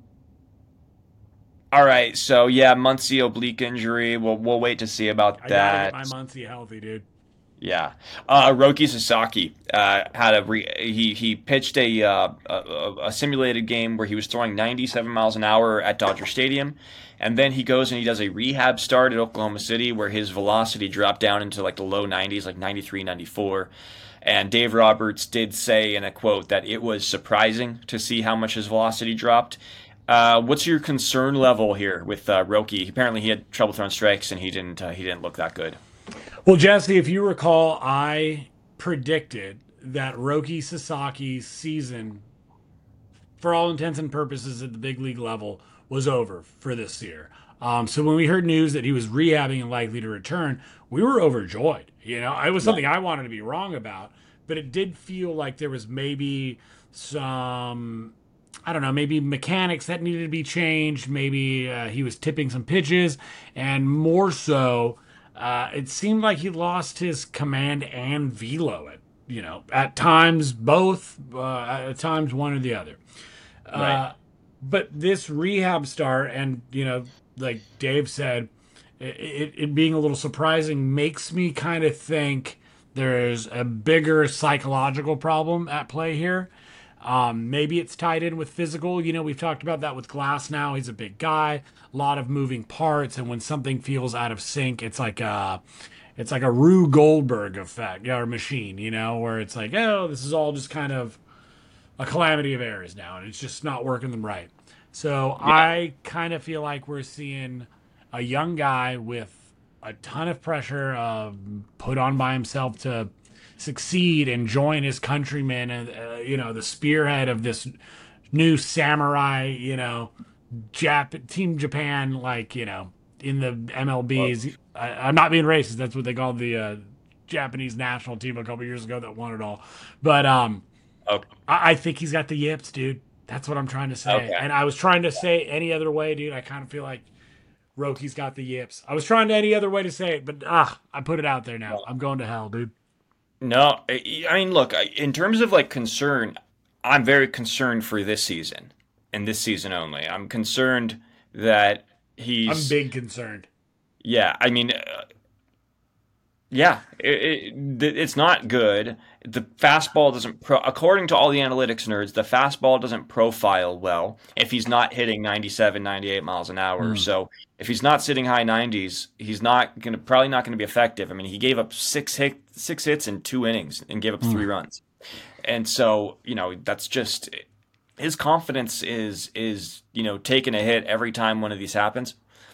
All right, so yeah, Muncy oblique injury. We'll we'll wait to see about I gotta that. get my Muncie healthy, dude. Yeah, uh, Roki Sasaki uh, had a re- he he pitched a, uh, a a simulated game where he was throwing ninety-seven miles an hour at Dodger Stadium, and then he goes and he does a rehab start at Oklahoma City where his velocity dropped down into like the low nineties, like ninety-three, ninety-four. And Dave Roberts did say in a quote that it was surprising to see how much his velocity dropped. Uh, what's your concern level here with uh, Roki? Apparently, he had trouble throwing strikes and he didn't uh, he didn't look that good. Well, Jesse, if you recall, I predicted that Roki Sasaki's season, for all intents and purposes at the big league level, was over for this year. Um, so when we heard news that he was rehabbing and likely to return, we were overjoyed. You know, it was something I wanted to be wrong about, but it did feel like there was maybe some, I don't know, maybe mechanics that needed to be changed. Maybe uh, he was tipping some pitches, and more so, uh, it seemed like he lost his command and velo. At you know, at times both, uh, at times one or the other. Right. Uh, but this rehab start, and you know, like Dave said, it, it, it being a little surprising makes me kind of think there's a bigger psychological problem at play here. Um, maybe it's tied in with physical. You know, we've talked about that with Glass now. He's a big guy, a lot of moving parts, and when something feels out of sync, it's like a, it's like a Rube Goldberg effect, or machine, you know, where it's like, oh, this is all just kind of a calamity of errors now, and it's just not working them right. So Yeah. I kind of feel like we're seeing a young guy with a ton of pressure uh, put on by himself to succeed and join his countrymen, and uh, you know, the spearhead of this new samurai, you know, Jap- Team Japan, like, you know, in the M L Bs. I, I'm not being racist. That's what they called the uh, Japanese national team a couple years ago that won it all. But um, Oh, I, I think he's got the yips, dude. That's what I'm trying to say. Okay. And I was trying to say any other way, dude. I kind of feel like Roki's got the yips. I was trying to any other way to say it, but ah, I put it out there now. I'm going to hell, dude. no, I I mean, look, I- in terms of like concern, I'm very concerned for this season and this season only. I'm concerned that he's I'm big concerned. Yeah, I mean, uh, Yeah, it, it, it's not good. The fastball doesn't, pro, according to all the analytics nerds, the fastball doesn't profile well if he's not hitting ninety-seven, ninety-eight miles an hour. Mm. So if he's not sitting high nineties, he's not going to, probably not going to be effective. I mean, he gave up six hit, six hits in two innings and gave up mm. three runs. And so, you know, that's just, his confidence is, is, you know, taking a hit every time one of these happens.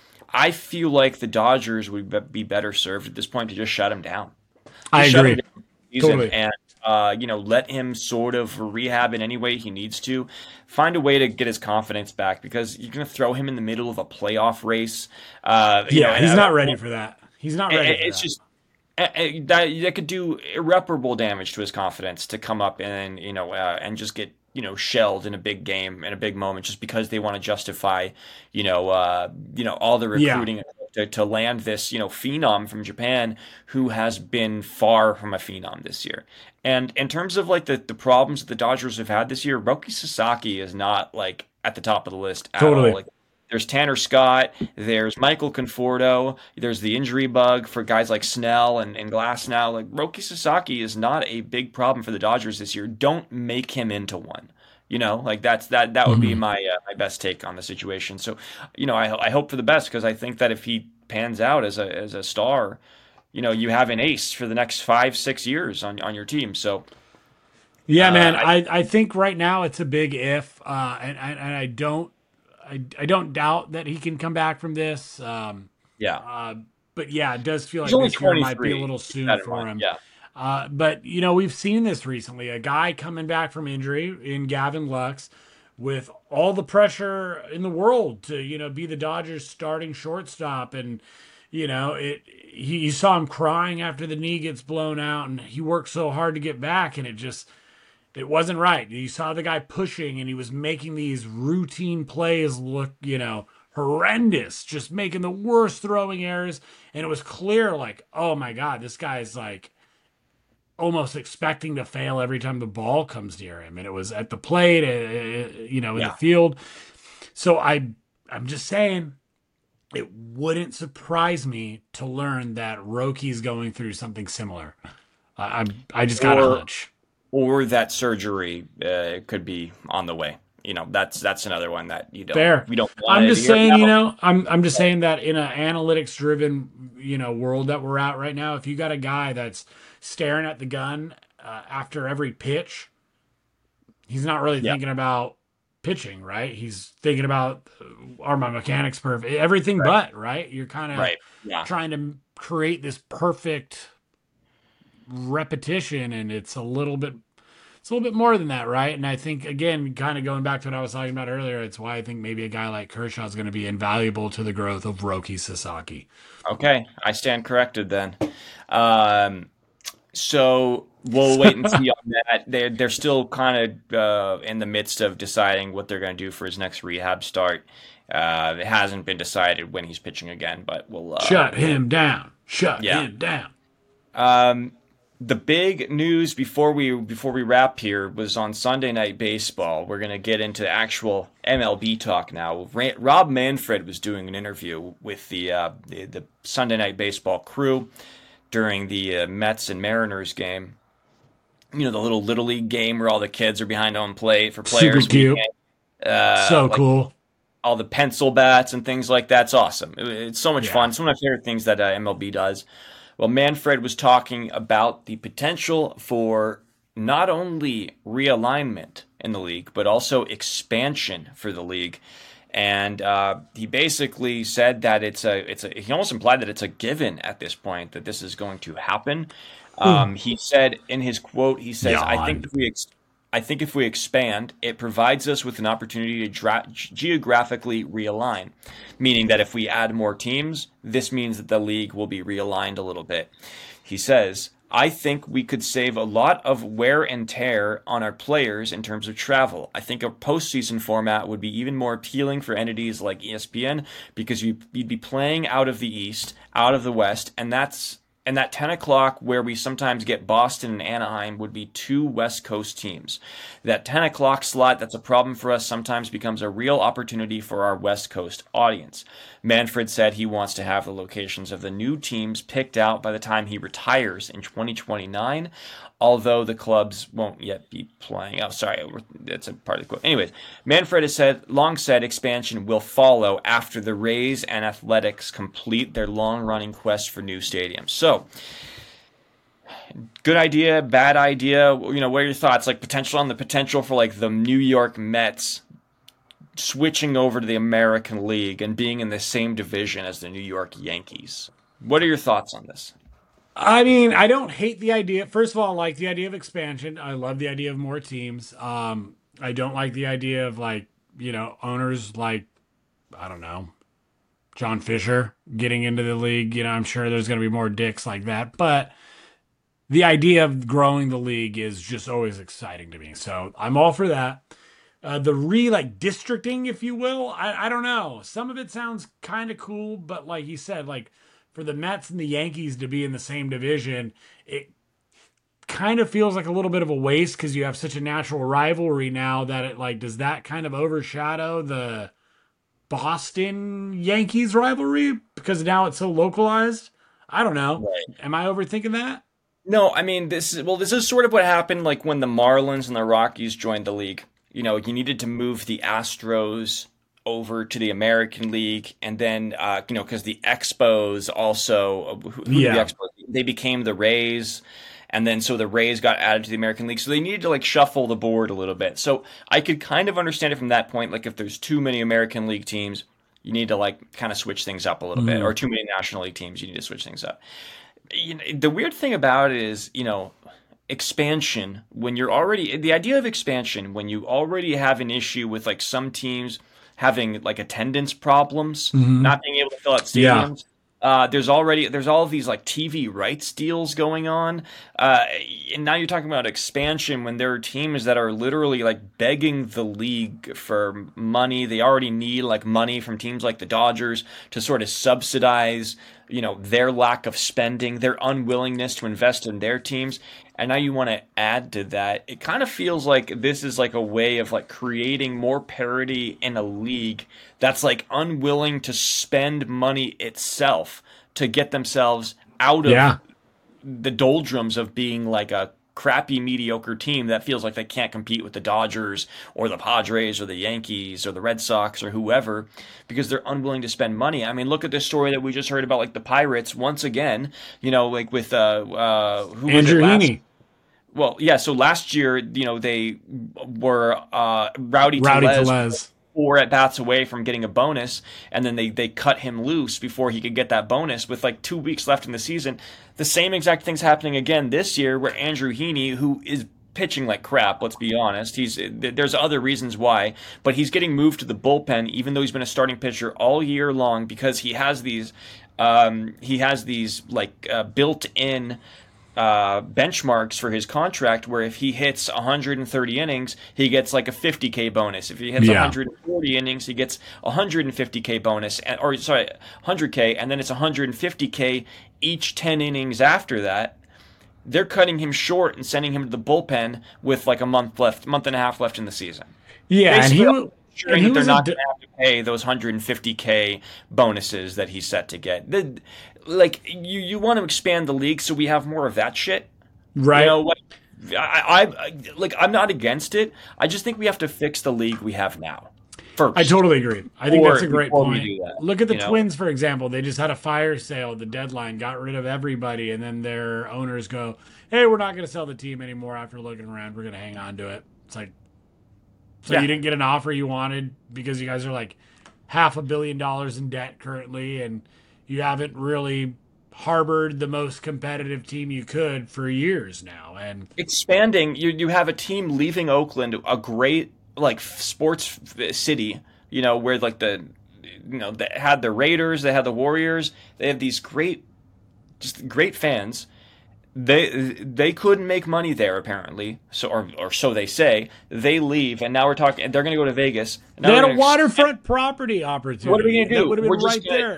I feel like the Dodgers would be better served at this point to just shut him down. Just I agree. Totally. And, uh, you know, let him sort of rehab in any way he needs to. Find a way to get his confidence back, because you're going to throw him in the middle of a playoff race. Uh, yeah, you know, he's and, not uh, ready for that. He's not ready. It's for that. just that, that could do irreparable damage to his confidence to come up and, you know, uh, and just get, you know, shelled in a big game, in a big moment, just because they want to justify, you know, uh, you know, all the recruiting yeah. to, to land this, you know, phenom from Japan who has been far from a phenom this year. And in terms of like the, the problems that the Dodgers have had this year, Roki Sasaki is not like at the top of the list at totally. all. Like, there's Tanner Scott, there's Michael Conforto, there's the injury bug for guys like Snell and, and Glasnow. Like, Roki Sasaki is not a big problem for the Dodgers this year. Don't make him into one. You know, like that's that that would mm-hmm. be my uh, my best take on the situation. So, you know, I I hope for the best, because I think that if he pans out as a as a star, you know, you have an ace for the next five six years on on your team. So. Yeah, uh, man, I, I I think right now it's a big if, uh, and, and and I don't. I, I don't doubt that he can come back from this. Um, yeah. Uh, but yeah, it does feel like He's this year might be a little soon for him. Yeah. Uh, but, you know, we've seen this recently. A guy coming back from injury in Gavin Lux with all the pressure in the world to, you know, be the Dodgers starting shortstop. And, you know, it he, you saw him crying after the knee gets blown out, and he worked so hard to get back, and it just – it wasn't right. You saw the guy pushing, and he was making these routine plays look, you know, horrendous, just making the worst throwing errors. And it was clear, like, oh my God, this guy's like almost expecting to fail every time the ball comes near him. And it was at the plate, uh, you know, in yeah. the field. So I, I'm just saying, it wouldn't surprise me to learn that Roki's going through something similar. I, I, I just got or- a hunch. Or that surgery uh, could be on the way. You know, that's that's another one that you don't. Fair. We don't. Want I'm just saying, now. you know, I'm I'm just saying that in an analytics-driven, you know, world that we're at right now, if you got a guy that's staring at the gun uh, after every pitch, he's not really yeah. thinking about pitching, right? He's thinking about uh, are my mechanics perfect, everything right. but right. You're kind of right. yeah. trying to create this perfect repetition, and it's a little bit it's a little bit more than that, right? And I think, again, kind of going back to what I was talking about earlier, it's why I think maybe a guy like Kershaw is going to be invaluable to the growth of Roki Sasaki. Okay, I stand corrected then. Um, so we'll wait and see on that. They're, they're still kind of uh, in the midst of deciding what they're going to do for his next rehab start. Uh, it hasn't been decided when he's pitching again, but we'll uh, shut him down. Shut yeah. him down. Um, the big news before we before we wrap here was on Sunday Night Baseball. We're going to get into actual M L B talk now. Rob Manfred was doing an interview with the uh, the, the Sunday Night Baseball crew during the uh, Mets and Mariners game. You know, the little Little League game where all the kids are behind home plate for players. Super cute. Uh, so like cool. All the pencil bats and things like that. It's awesome. It, it's so much yeah. fun. It's one of my favorite things that uh, M L B does. Well, Manfred was talking about the potential for not only realignment in the league, but also expansion for the league. And uh, he basically said that it's a, it's a, he almost implied that it's a given at this point that this is going to happen. Um, he said in his quote, he says, Yawn. I think if we, ex- I think if we expand, it provides us with an opportunity to dra- geographically realign, meaning that if we add more teams, this means that the league will be realigned a little bit. He says, I think we could save a lot of wear and tear on our players in terms of travel. I think a postseason format would be even more appealing for entities like E S P N because you'd be playing out of the East, out of the West, and that's And that ten o'clock where we sometimes get Boston and Anaheim would be two West Coast teams. That ten o'clock slot that's a problem for us sometimes becomes a real opportunity for our West Coast audience. Manfred said he wants to have the locations of the new teams picked out by the time he retires in twenty twenty-nine, although the clubs won't yet be playing. Oh, sorry, that's a part of the quote. Anyways, Manfred has said, long said expansion will follow after the Rays and Athletics complete their long-running quest for new stadiums. So, good idea, bad idea. You know, what are your thoughts? Like potential on the potential for like the New York Mets switching over to the American League and being in the same division as the New York Yankees. What are your thoughts on this? I mean, I don't hate the idea. First of all, I like the idea of expansion. I love the idea of more teams. Um, I don't like the idea of like, you know, owners like, I don't know, John Fisher getting into the league. You know, I'm sure there's going to be more dicks like that, but the idea of growing the league is just always exciting to me. So I'm all for that. Uh, the re like districting, if you will, I, I don't know. Some of it sounds kind of cool, but like you said, like for the Mets and the Yankees to be in the same division, it kind of feels like a little bit of a waste because you have such a natural rivalry now that it like, does that kind of overshadow the Boston Yankees rivalry because now it's so localized? I don't know. Right. Am I overthinking that? No, I mean, this is, well, this is sort of what happened like when the Marlins and the Rockies joined the league. You know, you needed to move the Astros over to the American League, and then, uh, you know, because the Expos also, who, who yeah. the Expos, they became the Rays, and then so the Rays got added to the American League, so they needed to, like, shuffle the board a little bit. So I could kind of understand it from that point, like, if there's too many American League teams, you need to, like, kind of switch things up a little mm-hmm. bit, or too many National League teams, you need to switch things up. You know, the weird thing about it is, you know, expansion, when you're already, the idea of expansion, when you already have an issue with like some teams having like attendance problems, mm-hmm. not being able to fill out stadiums. Yeah. Uh, there's already, there's all of these like T V rights deals going on. Uh, and now you're talking about expansion when there are teams that are literally like begging the league for money. They already need like money from teams like the Dodgers to sort of subsidize, you know, their lack of spending, their unwillingness to invest in their teams. And now you want to add to that. It kind of feels like this is like a way of like creating more parity in a league that's like unwilling to spend money itself to get themselves out of yeah. the doldrums of being like a crappy, mediocre team that feels like they can't compete with the Dodgers or the Padres or the Yankees or the Red Sox or whoever because they're unwilling to spend money. I mean, look at this story that we just heard about, like the Pirates once again, you know, like with uh, uh, who Andrew was it last? Heaney. Well, yeah, so last year, you know, they were uh, Rowdy, Rowdy Tellez, Tellez. four at-bats away from getting a bonus, and then they, they cut him loose before he could get that bonus with like two weeks left in the season. The same exact thing's happening again this year where Andrew Heaney, who is pitching like crap, let's be honest, he's there's other reasons why, but he's getting moved to the bullpen even though he's been a starting pitcher all year long because he has these um, he has these like uh, built-in Uh, benchmarks for his contract where if he hits one hundred thirty innings, he gets like a fifty K bonus. If he hits yeah. one hundred forty innings, he gets a one hundred fifty K bonus, and, or sorry, one hundred K, and then it's one hundred fifty K each ten innings after that. They're cutting him short and sending him to the bullpen with like a month left, month and a half left in the season. Yeah, Basically, and he ensuring that they're not going to have to pay those one hundred fifty K bonuses that he's set to get. The, like you, you want to expand the league so we have more of that shit, right? You know, like, I, I, like I'm not against it. I just think we have to fix the league we have now first. I totally agree. I think or, that's a great point. That, Look at the know? Twins, for example. They just had a fire sale at the deadline, got rid of everybody, and then their owners go, "Hey, we're not going to sell the team anymore." After looking around, we're going to hang on to it. It's like, so yeah. you didn't get an offer you wanted because you guys are like half a billion dollars in debt currently, and you haven't really harbored the most competitive team you could for years now. And expanding, you you have a team leaving Oakland, a great like sports city, you know, where like the, you know, they had the Raiders, they had the Warriors, they have these great, just great fans. They they couldn't make money there apparently, so or or so they say. They leave, and now we're talking. They're going to go to Vegas. They had a waterfront property opportunity. What are we going to do? That would have been we're right gonna, there.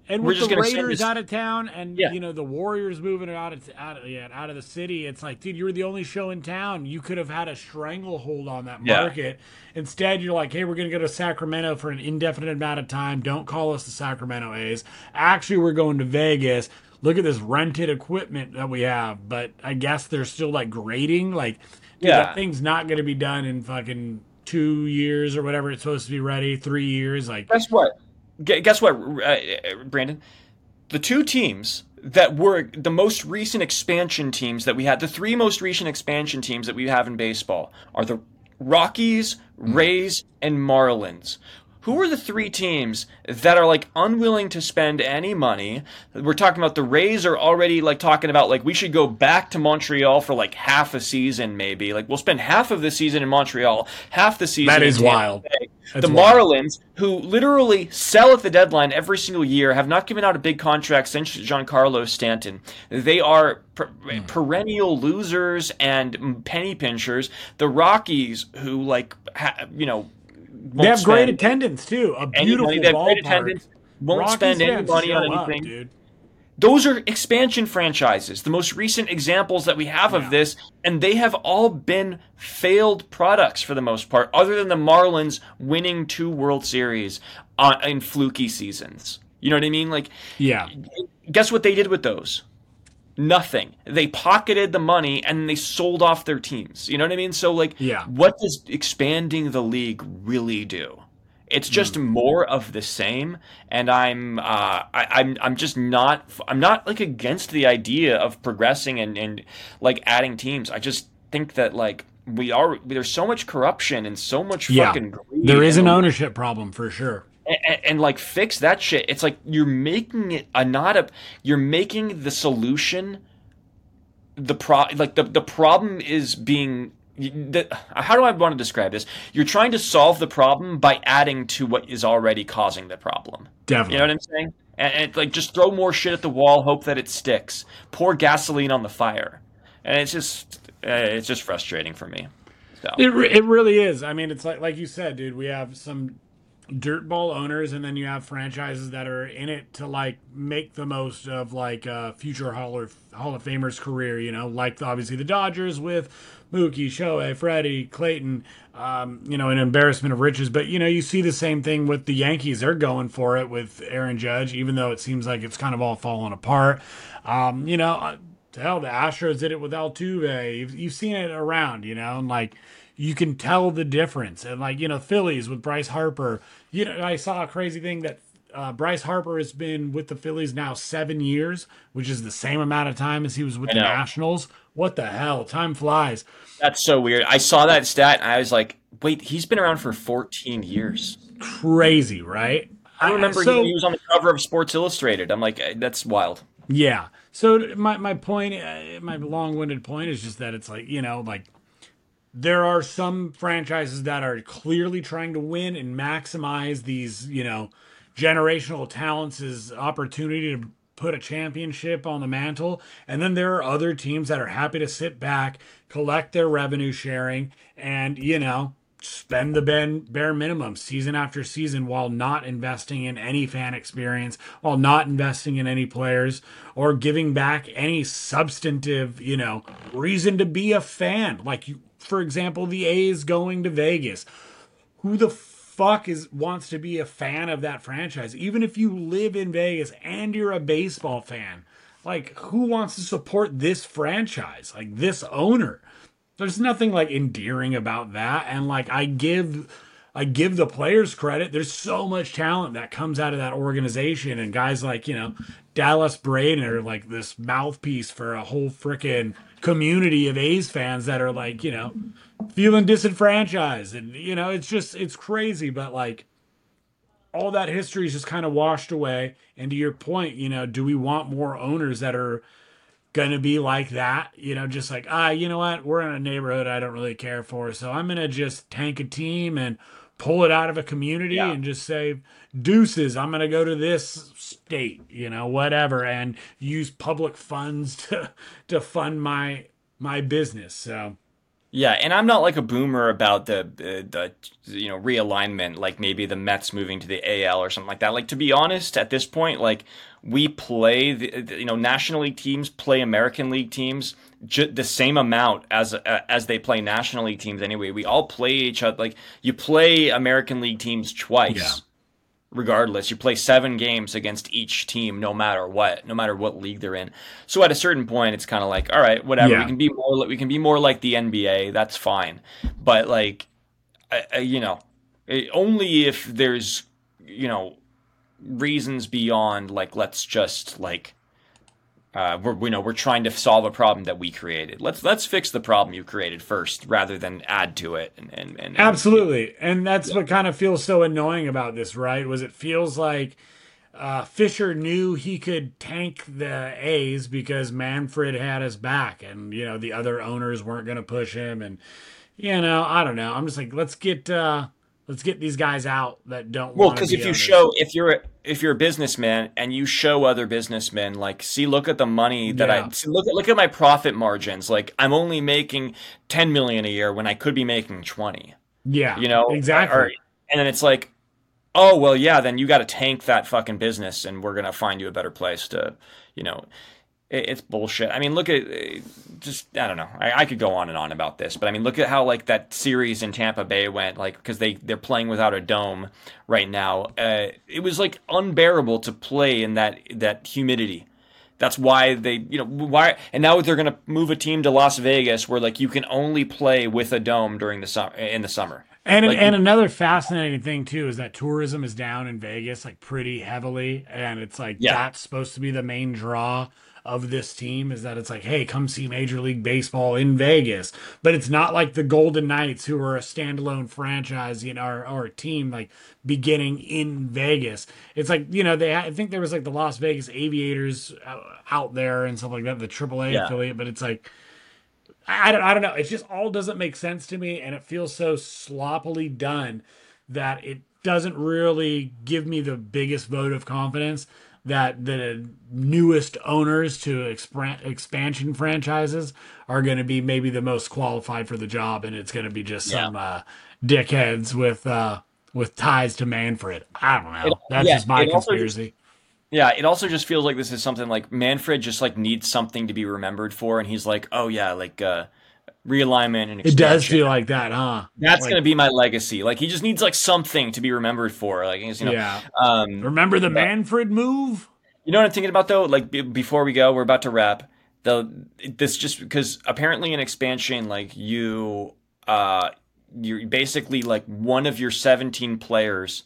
And we're with just the going to Raiders out of town, and yeah. you know the Warriors moving out of out of, yeah, out of the city, it's like, dude, you were the only show in town. You could have had a stranglehold on that market. Yeah. Instead, you're like, hey, we're going to go to Sacramento for an indefinite amount of time. Don't call us the Sacramento A's. Actually, we're going to Vegas. Look at this rented equipment that we have. But I guess they're still like grading. Like, dude, yeah. that thing's not going to be done in fucking two years or whatever it's supposed to be ready. Three years, like. Guess what? Guess what, uh, Brandon? The two teams that were the most recent expansion teams that we had, the three most recent expansion teams that we have in baseball are the Rockies, Rays, and Marlins. Who are the three teams that are like unwilling to spend any money? We're talking about the Rays are already like talking about like we should go back to Montreal for like half a season maybe. Like we'll spend half of the season in Montreal, half the season That is in Tampa wild. Bay. That's the wild. Marlins, who literally sell at the deadline every single year, have not given out a big contract since Giancarlo Stanton. They are per- mm. perennial losers and penny pinchers. The Rockies, who like, ha- you know, they have great attendance too. A beautiful money. They have ballpark. Great attendance. Won't Rockies spend any money on anything. Up, dude. Those are expansion franchises, the most recent examples that we have yeah. of this, and they have all been failed products for the most part, other than the Marlins winning two World Series uh, in fluky seasons. You know what I mean? Like, yeah. Guess what they did with those? Nothing. They pocketed the money and they sold off their teams. You know what I mean? So, like, yeah. what does expanding the league really do? It's just mm. more of the same, and I'm uh, I, I'm I'm just not I'm not like against the idea of progressing and, and like adding teams. I just think that like we are there's so much corruption and so much yeah. fucking greed. There is an ownership problem for sure. And, and, and like fix that shit. It's like you're making it a not a you're making the solution the pro like the the problem is being. The, how do I want to describe this? You're trying to solve the problem by adding to what is already causing the problem. Definitely. You know what I'm saying? And, and like just throw more shit at the wall, hope that it sticks. Pour gasoline on the fire. And it's just uh, it's just frustrating for me. So. It re- it really is. I mean, it's like like you said, dude, we have some dirtball owners, and then you have franchises that are in it to like make the most of like a future Hall of Hall of Famers career, you know, like obviously the Dodgers with Mookie, Shohei, Freddie, Clayton, um, you know, an embarrassment of riches. But, you know, you see the same thing with the Yankees. They're going for it with Aaron Judge, even though it seems like it's kind of all falling apart. Um, you know, hell, the Astros did it with Altuve. You've, you've seen it around, you know, and like you can tell the difference. And like, you know, Phillies with Bryce Harper. You know, I saw a crazy thing that Uh, Bryce Harper has been with the Phillies now seven years, which is the same amount of time as he was with the Nationals. What the hell? Time flies. That's so weird. I saw that stat and I was like, wait, he's been around for fourteen years. Crazy, right? I remember so, he was on the cover of Sports Illustrated. I'm like, that's wild. Yeah. So my, my point, my long-winded point is just that it's like, you know, like there are some franchises that are clearly trying to win and maximize these, you know, generational talents' opportunity to put a championship on the mantle. And then there are other teams that are happy to sit back, collect their revenue sharing, and, you know, spend the bare minimum season after season while not investing in any fan experience, while not investing in any players, or giving back any substantive, you know, reason to be a fan. Like, you, for example, the A's going to Vegas. Who the fuck is wants to be a fan of that franchise? Even if you live in Vegas and you're a baseball fan, like, who wants to support this franchise? Like, this owner? There's nothing like endearing about that. And like, I give I give the players credit. There's so much talent that comes out of that organization, and guys like, you know, Dallas Braden are like this mouthpiece for a whole freaking community of A's fans that are like, you know, feeling disenfranchised. And, you know, it's just, it's crazy. But like, all that history is just kind of washed away. And to your point, you know, do we want more owners that are going to be like that? You know, just like, ah, you know what? We're in a neighborhood I don't really care for, so I'm going to just tank a team and pull it out of a community yeah. and just say, deuces, I'm going to go to this state, you know, whatever, and use public funds to to fund my my business. So Yeah, and I'm not like a boomer about the, the the you know realignment, like maybe the Mets moving to the A L or something like that. Like to be honest, at this point, like we play the, the you know National League teams play American League teams ju- the same amount as uh, as they play National League teams anyway. We all play each other. Like you play American League teams twice. Yeah. Regardless, you play seven games against each team, no matter what, no matter what league they're in. So at a certain point, it's kind of like, all right, whatever. Yeah. We can be more, we can be more like the N B A. That's fine. But like, I, I, you know, it, only if there's, you know, reasons beyond like, let's just like, uh, we're you know we're trying to solve a problem that we created. Let's let's fix the problem you created first, rather than add to it. And and, and absolutely, and, and that's yeah. what kind of feels so annoying about this, right? Was it feels like uh, Fisher knew he could tank the A's because Manfred had his back, and you know the other owners weren't going to push him, and you know I don't know. I'm just like, let's get uh, let's get these guys out that don't. Well, because if you owners. show if you're a, if you're a businessman and you show other businessmen, like, see, look at the money that yeah. I see, look at look at my profit margins. Like, I'm only making ten million a year when I could be making twenty. Yeah, you know exactly. Or, and then it's like, oh well, yeah, then you got to tank that fucking business, and we're gonna find you a better place to, you know. It's bullshit. I mean, look at just, I don't know. I, I could go on and on about this, but I mean, look at how like that series in Tampa Bay went, like, because they, they're playing without a dome right now. Uh, it was like unbearable to play in that, that humidity. That's why they, you know, why, and now they're going to move a team to Las Vegas where like you can only play with a dome during the summer, in the summer. And like, and another fascinating thing too is that tourism is down in Vegas like pretty heavily, and it's like yeah. that's supposed to be the main draw of this team, is that it's like, hey, come see Major League Baseball in Vegas. But it's not like the Golden Knights, who are a standalone franchise, you know, or, or a team like beginning in Vegas. It's like, you know, they I think there was like the Las Vegas Aviators out there and stuff like that, the triple A yeah. affiliate. But it's like, I don't, I don't know. It just all doesn't make sense to me, and it feels so sloppily done that it doesn't really give me the biggest vote of confidence that the newest owners to exp- expansion franchises are going to be maybe the most qualified for the job, and it's going to be just yeah. some uh, dickheads with uh, with ties to Manfred. I don't know. It, That's yeah, just my conspiracy. Just, yeah, it also just feels like this is something like Manfred just like needs something to be remembered for, and he's like, oh yeah, like uh, realignment and expansion. It does feel like that, huh? That's like, going to be my legacy. Like, he just needs like something to be remembered for. Like, you know, yeah. Um, Remember the Manfred move? You know what I'm thinking about though? Like, b- before we go, we're about to wrap. The this just because apparently in expansion, like you, uh, you're basically like one of your seventeen players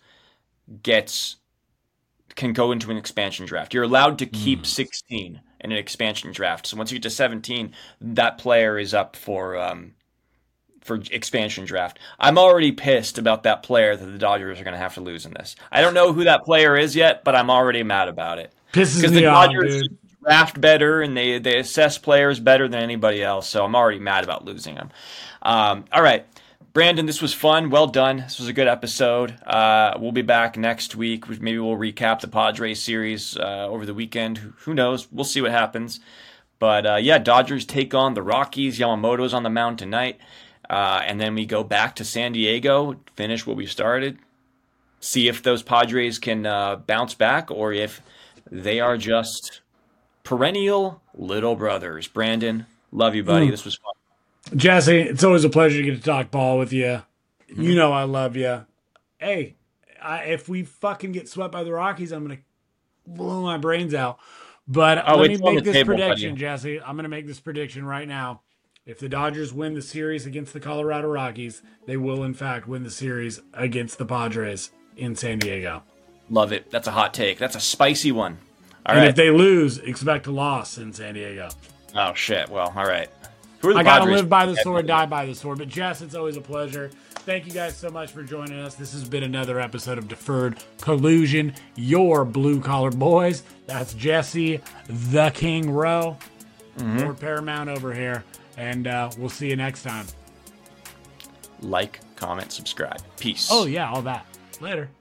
gets can go into an expansion draft. You're allowed to keep mm. sixteen in an expansion draft. So once you get to seventeen, that player is up for um, for expansion draft. I'm already pissed about that player that the Dodgers are going to have to lose in this. I don't know who that player is yet, but I'm already mad about it. Pisses because me the off, Dodgers dude. draft better and they they assess players better than anybody else. So I'm already mad about losing them. Um, all right. Brandon, this was fun. Well done. This was a good episode. Uh, we'll be back next week. Maybe we'll recap the Padres series uh, over the weekend. Who knows? We'll see what happens. But uh, yeah, Dodgers take on the Rockies. Yamamoto's on the mound tonight. Uh, and then we go back to San Diego, finish what we started, see if those Padres can uh, bounce back or if they are just perennial little brothers. Brandon, love you, buddy. Mm. This was fun. Jesse, it's always a pleasure to get to talk ball with you. Mm-hmm. You know I love you. Hey, I, if we fucking get swept by the Rockies, I'm going to blow my brains out. But oh, let me make this table, prediction, buddy. Jesse. I'm going to make this prediction right now. If the Dodgers win the series against the Colorado Rockies, they will, in fact, win the series against the Padres in San Diego. Love it. That's a hot take. That's a spicy one. All and right. if they lose, expect a loss in San Diego. Oh, shit. Well, all right. Who are the I got to live by the sword, die by the sword. But, Jess, it's always a pleasure. Thank you guys so much for joining us. This has been another episode of Deferred Collusion, your blue-collar boys. That's Jesse, the King Rowe, mm-hmm. Lord Paramount over here. And uh, we'll see you next time. Like, comment, subscribe. Peace. Oh, yeah, all that. Later.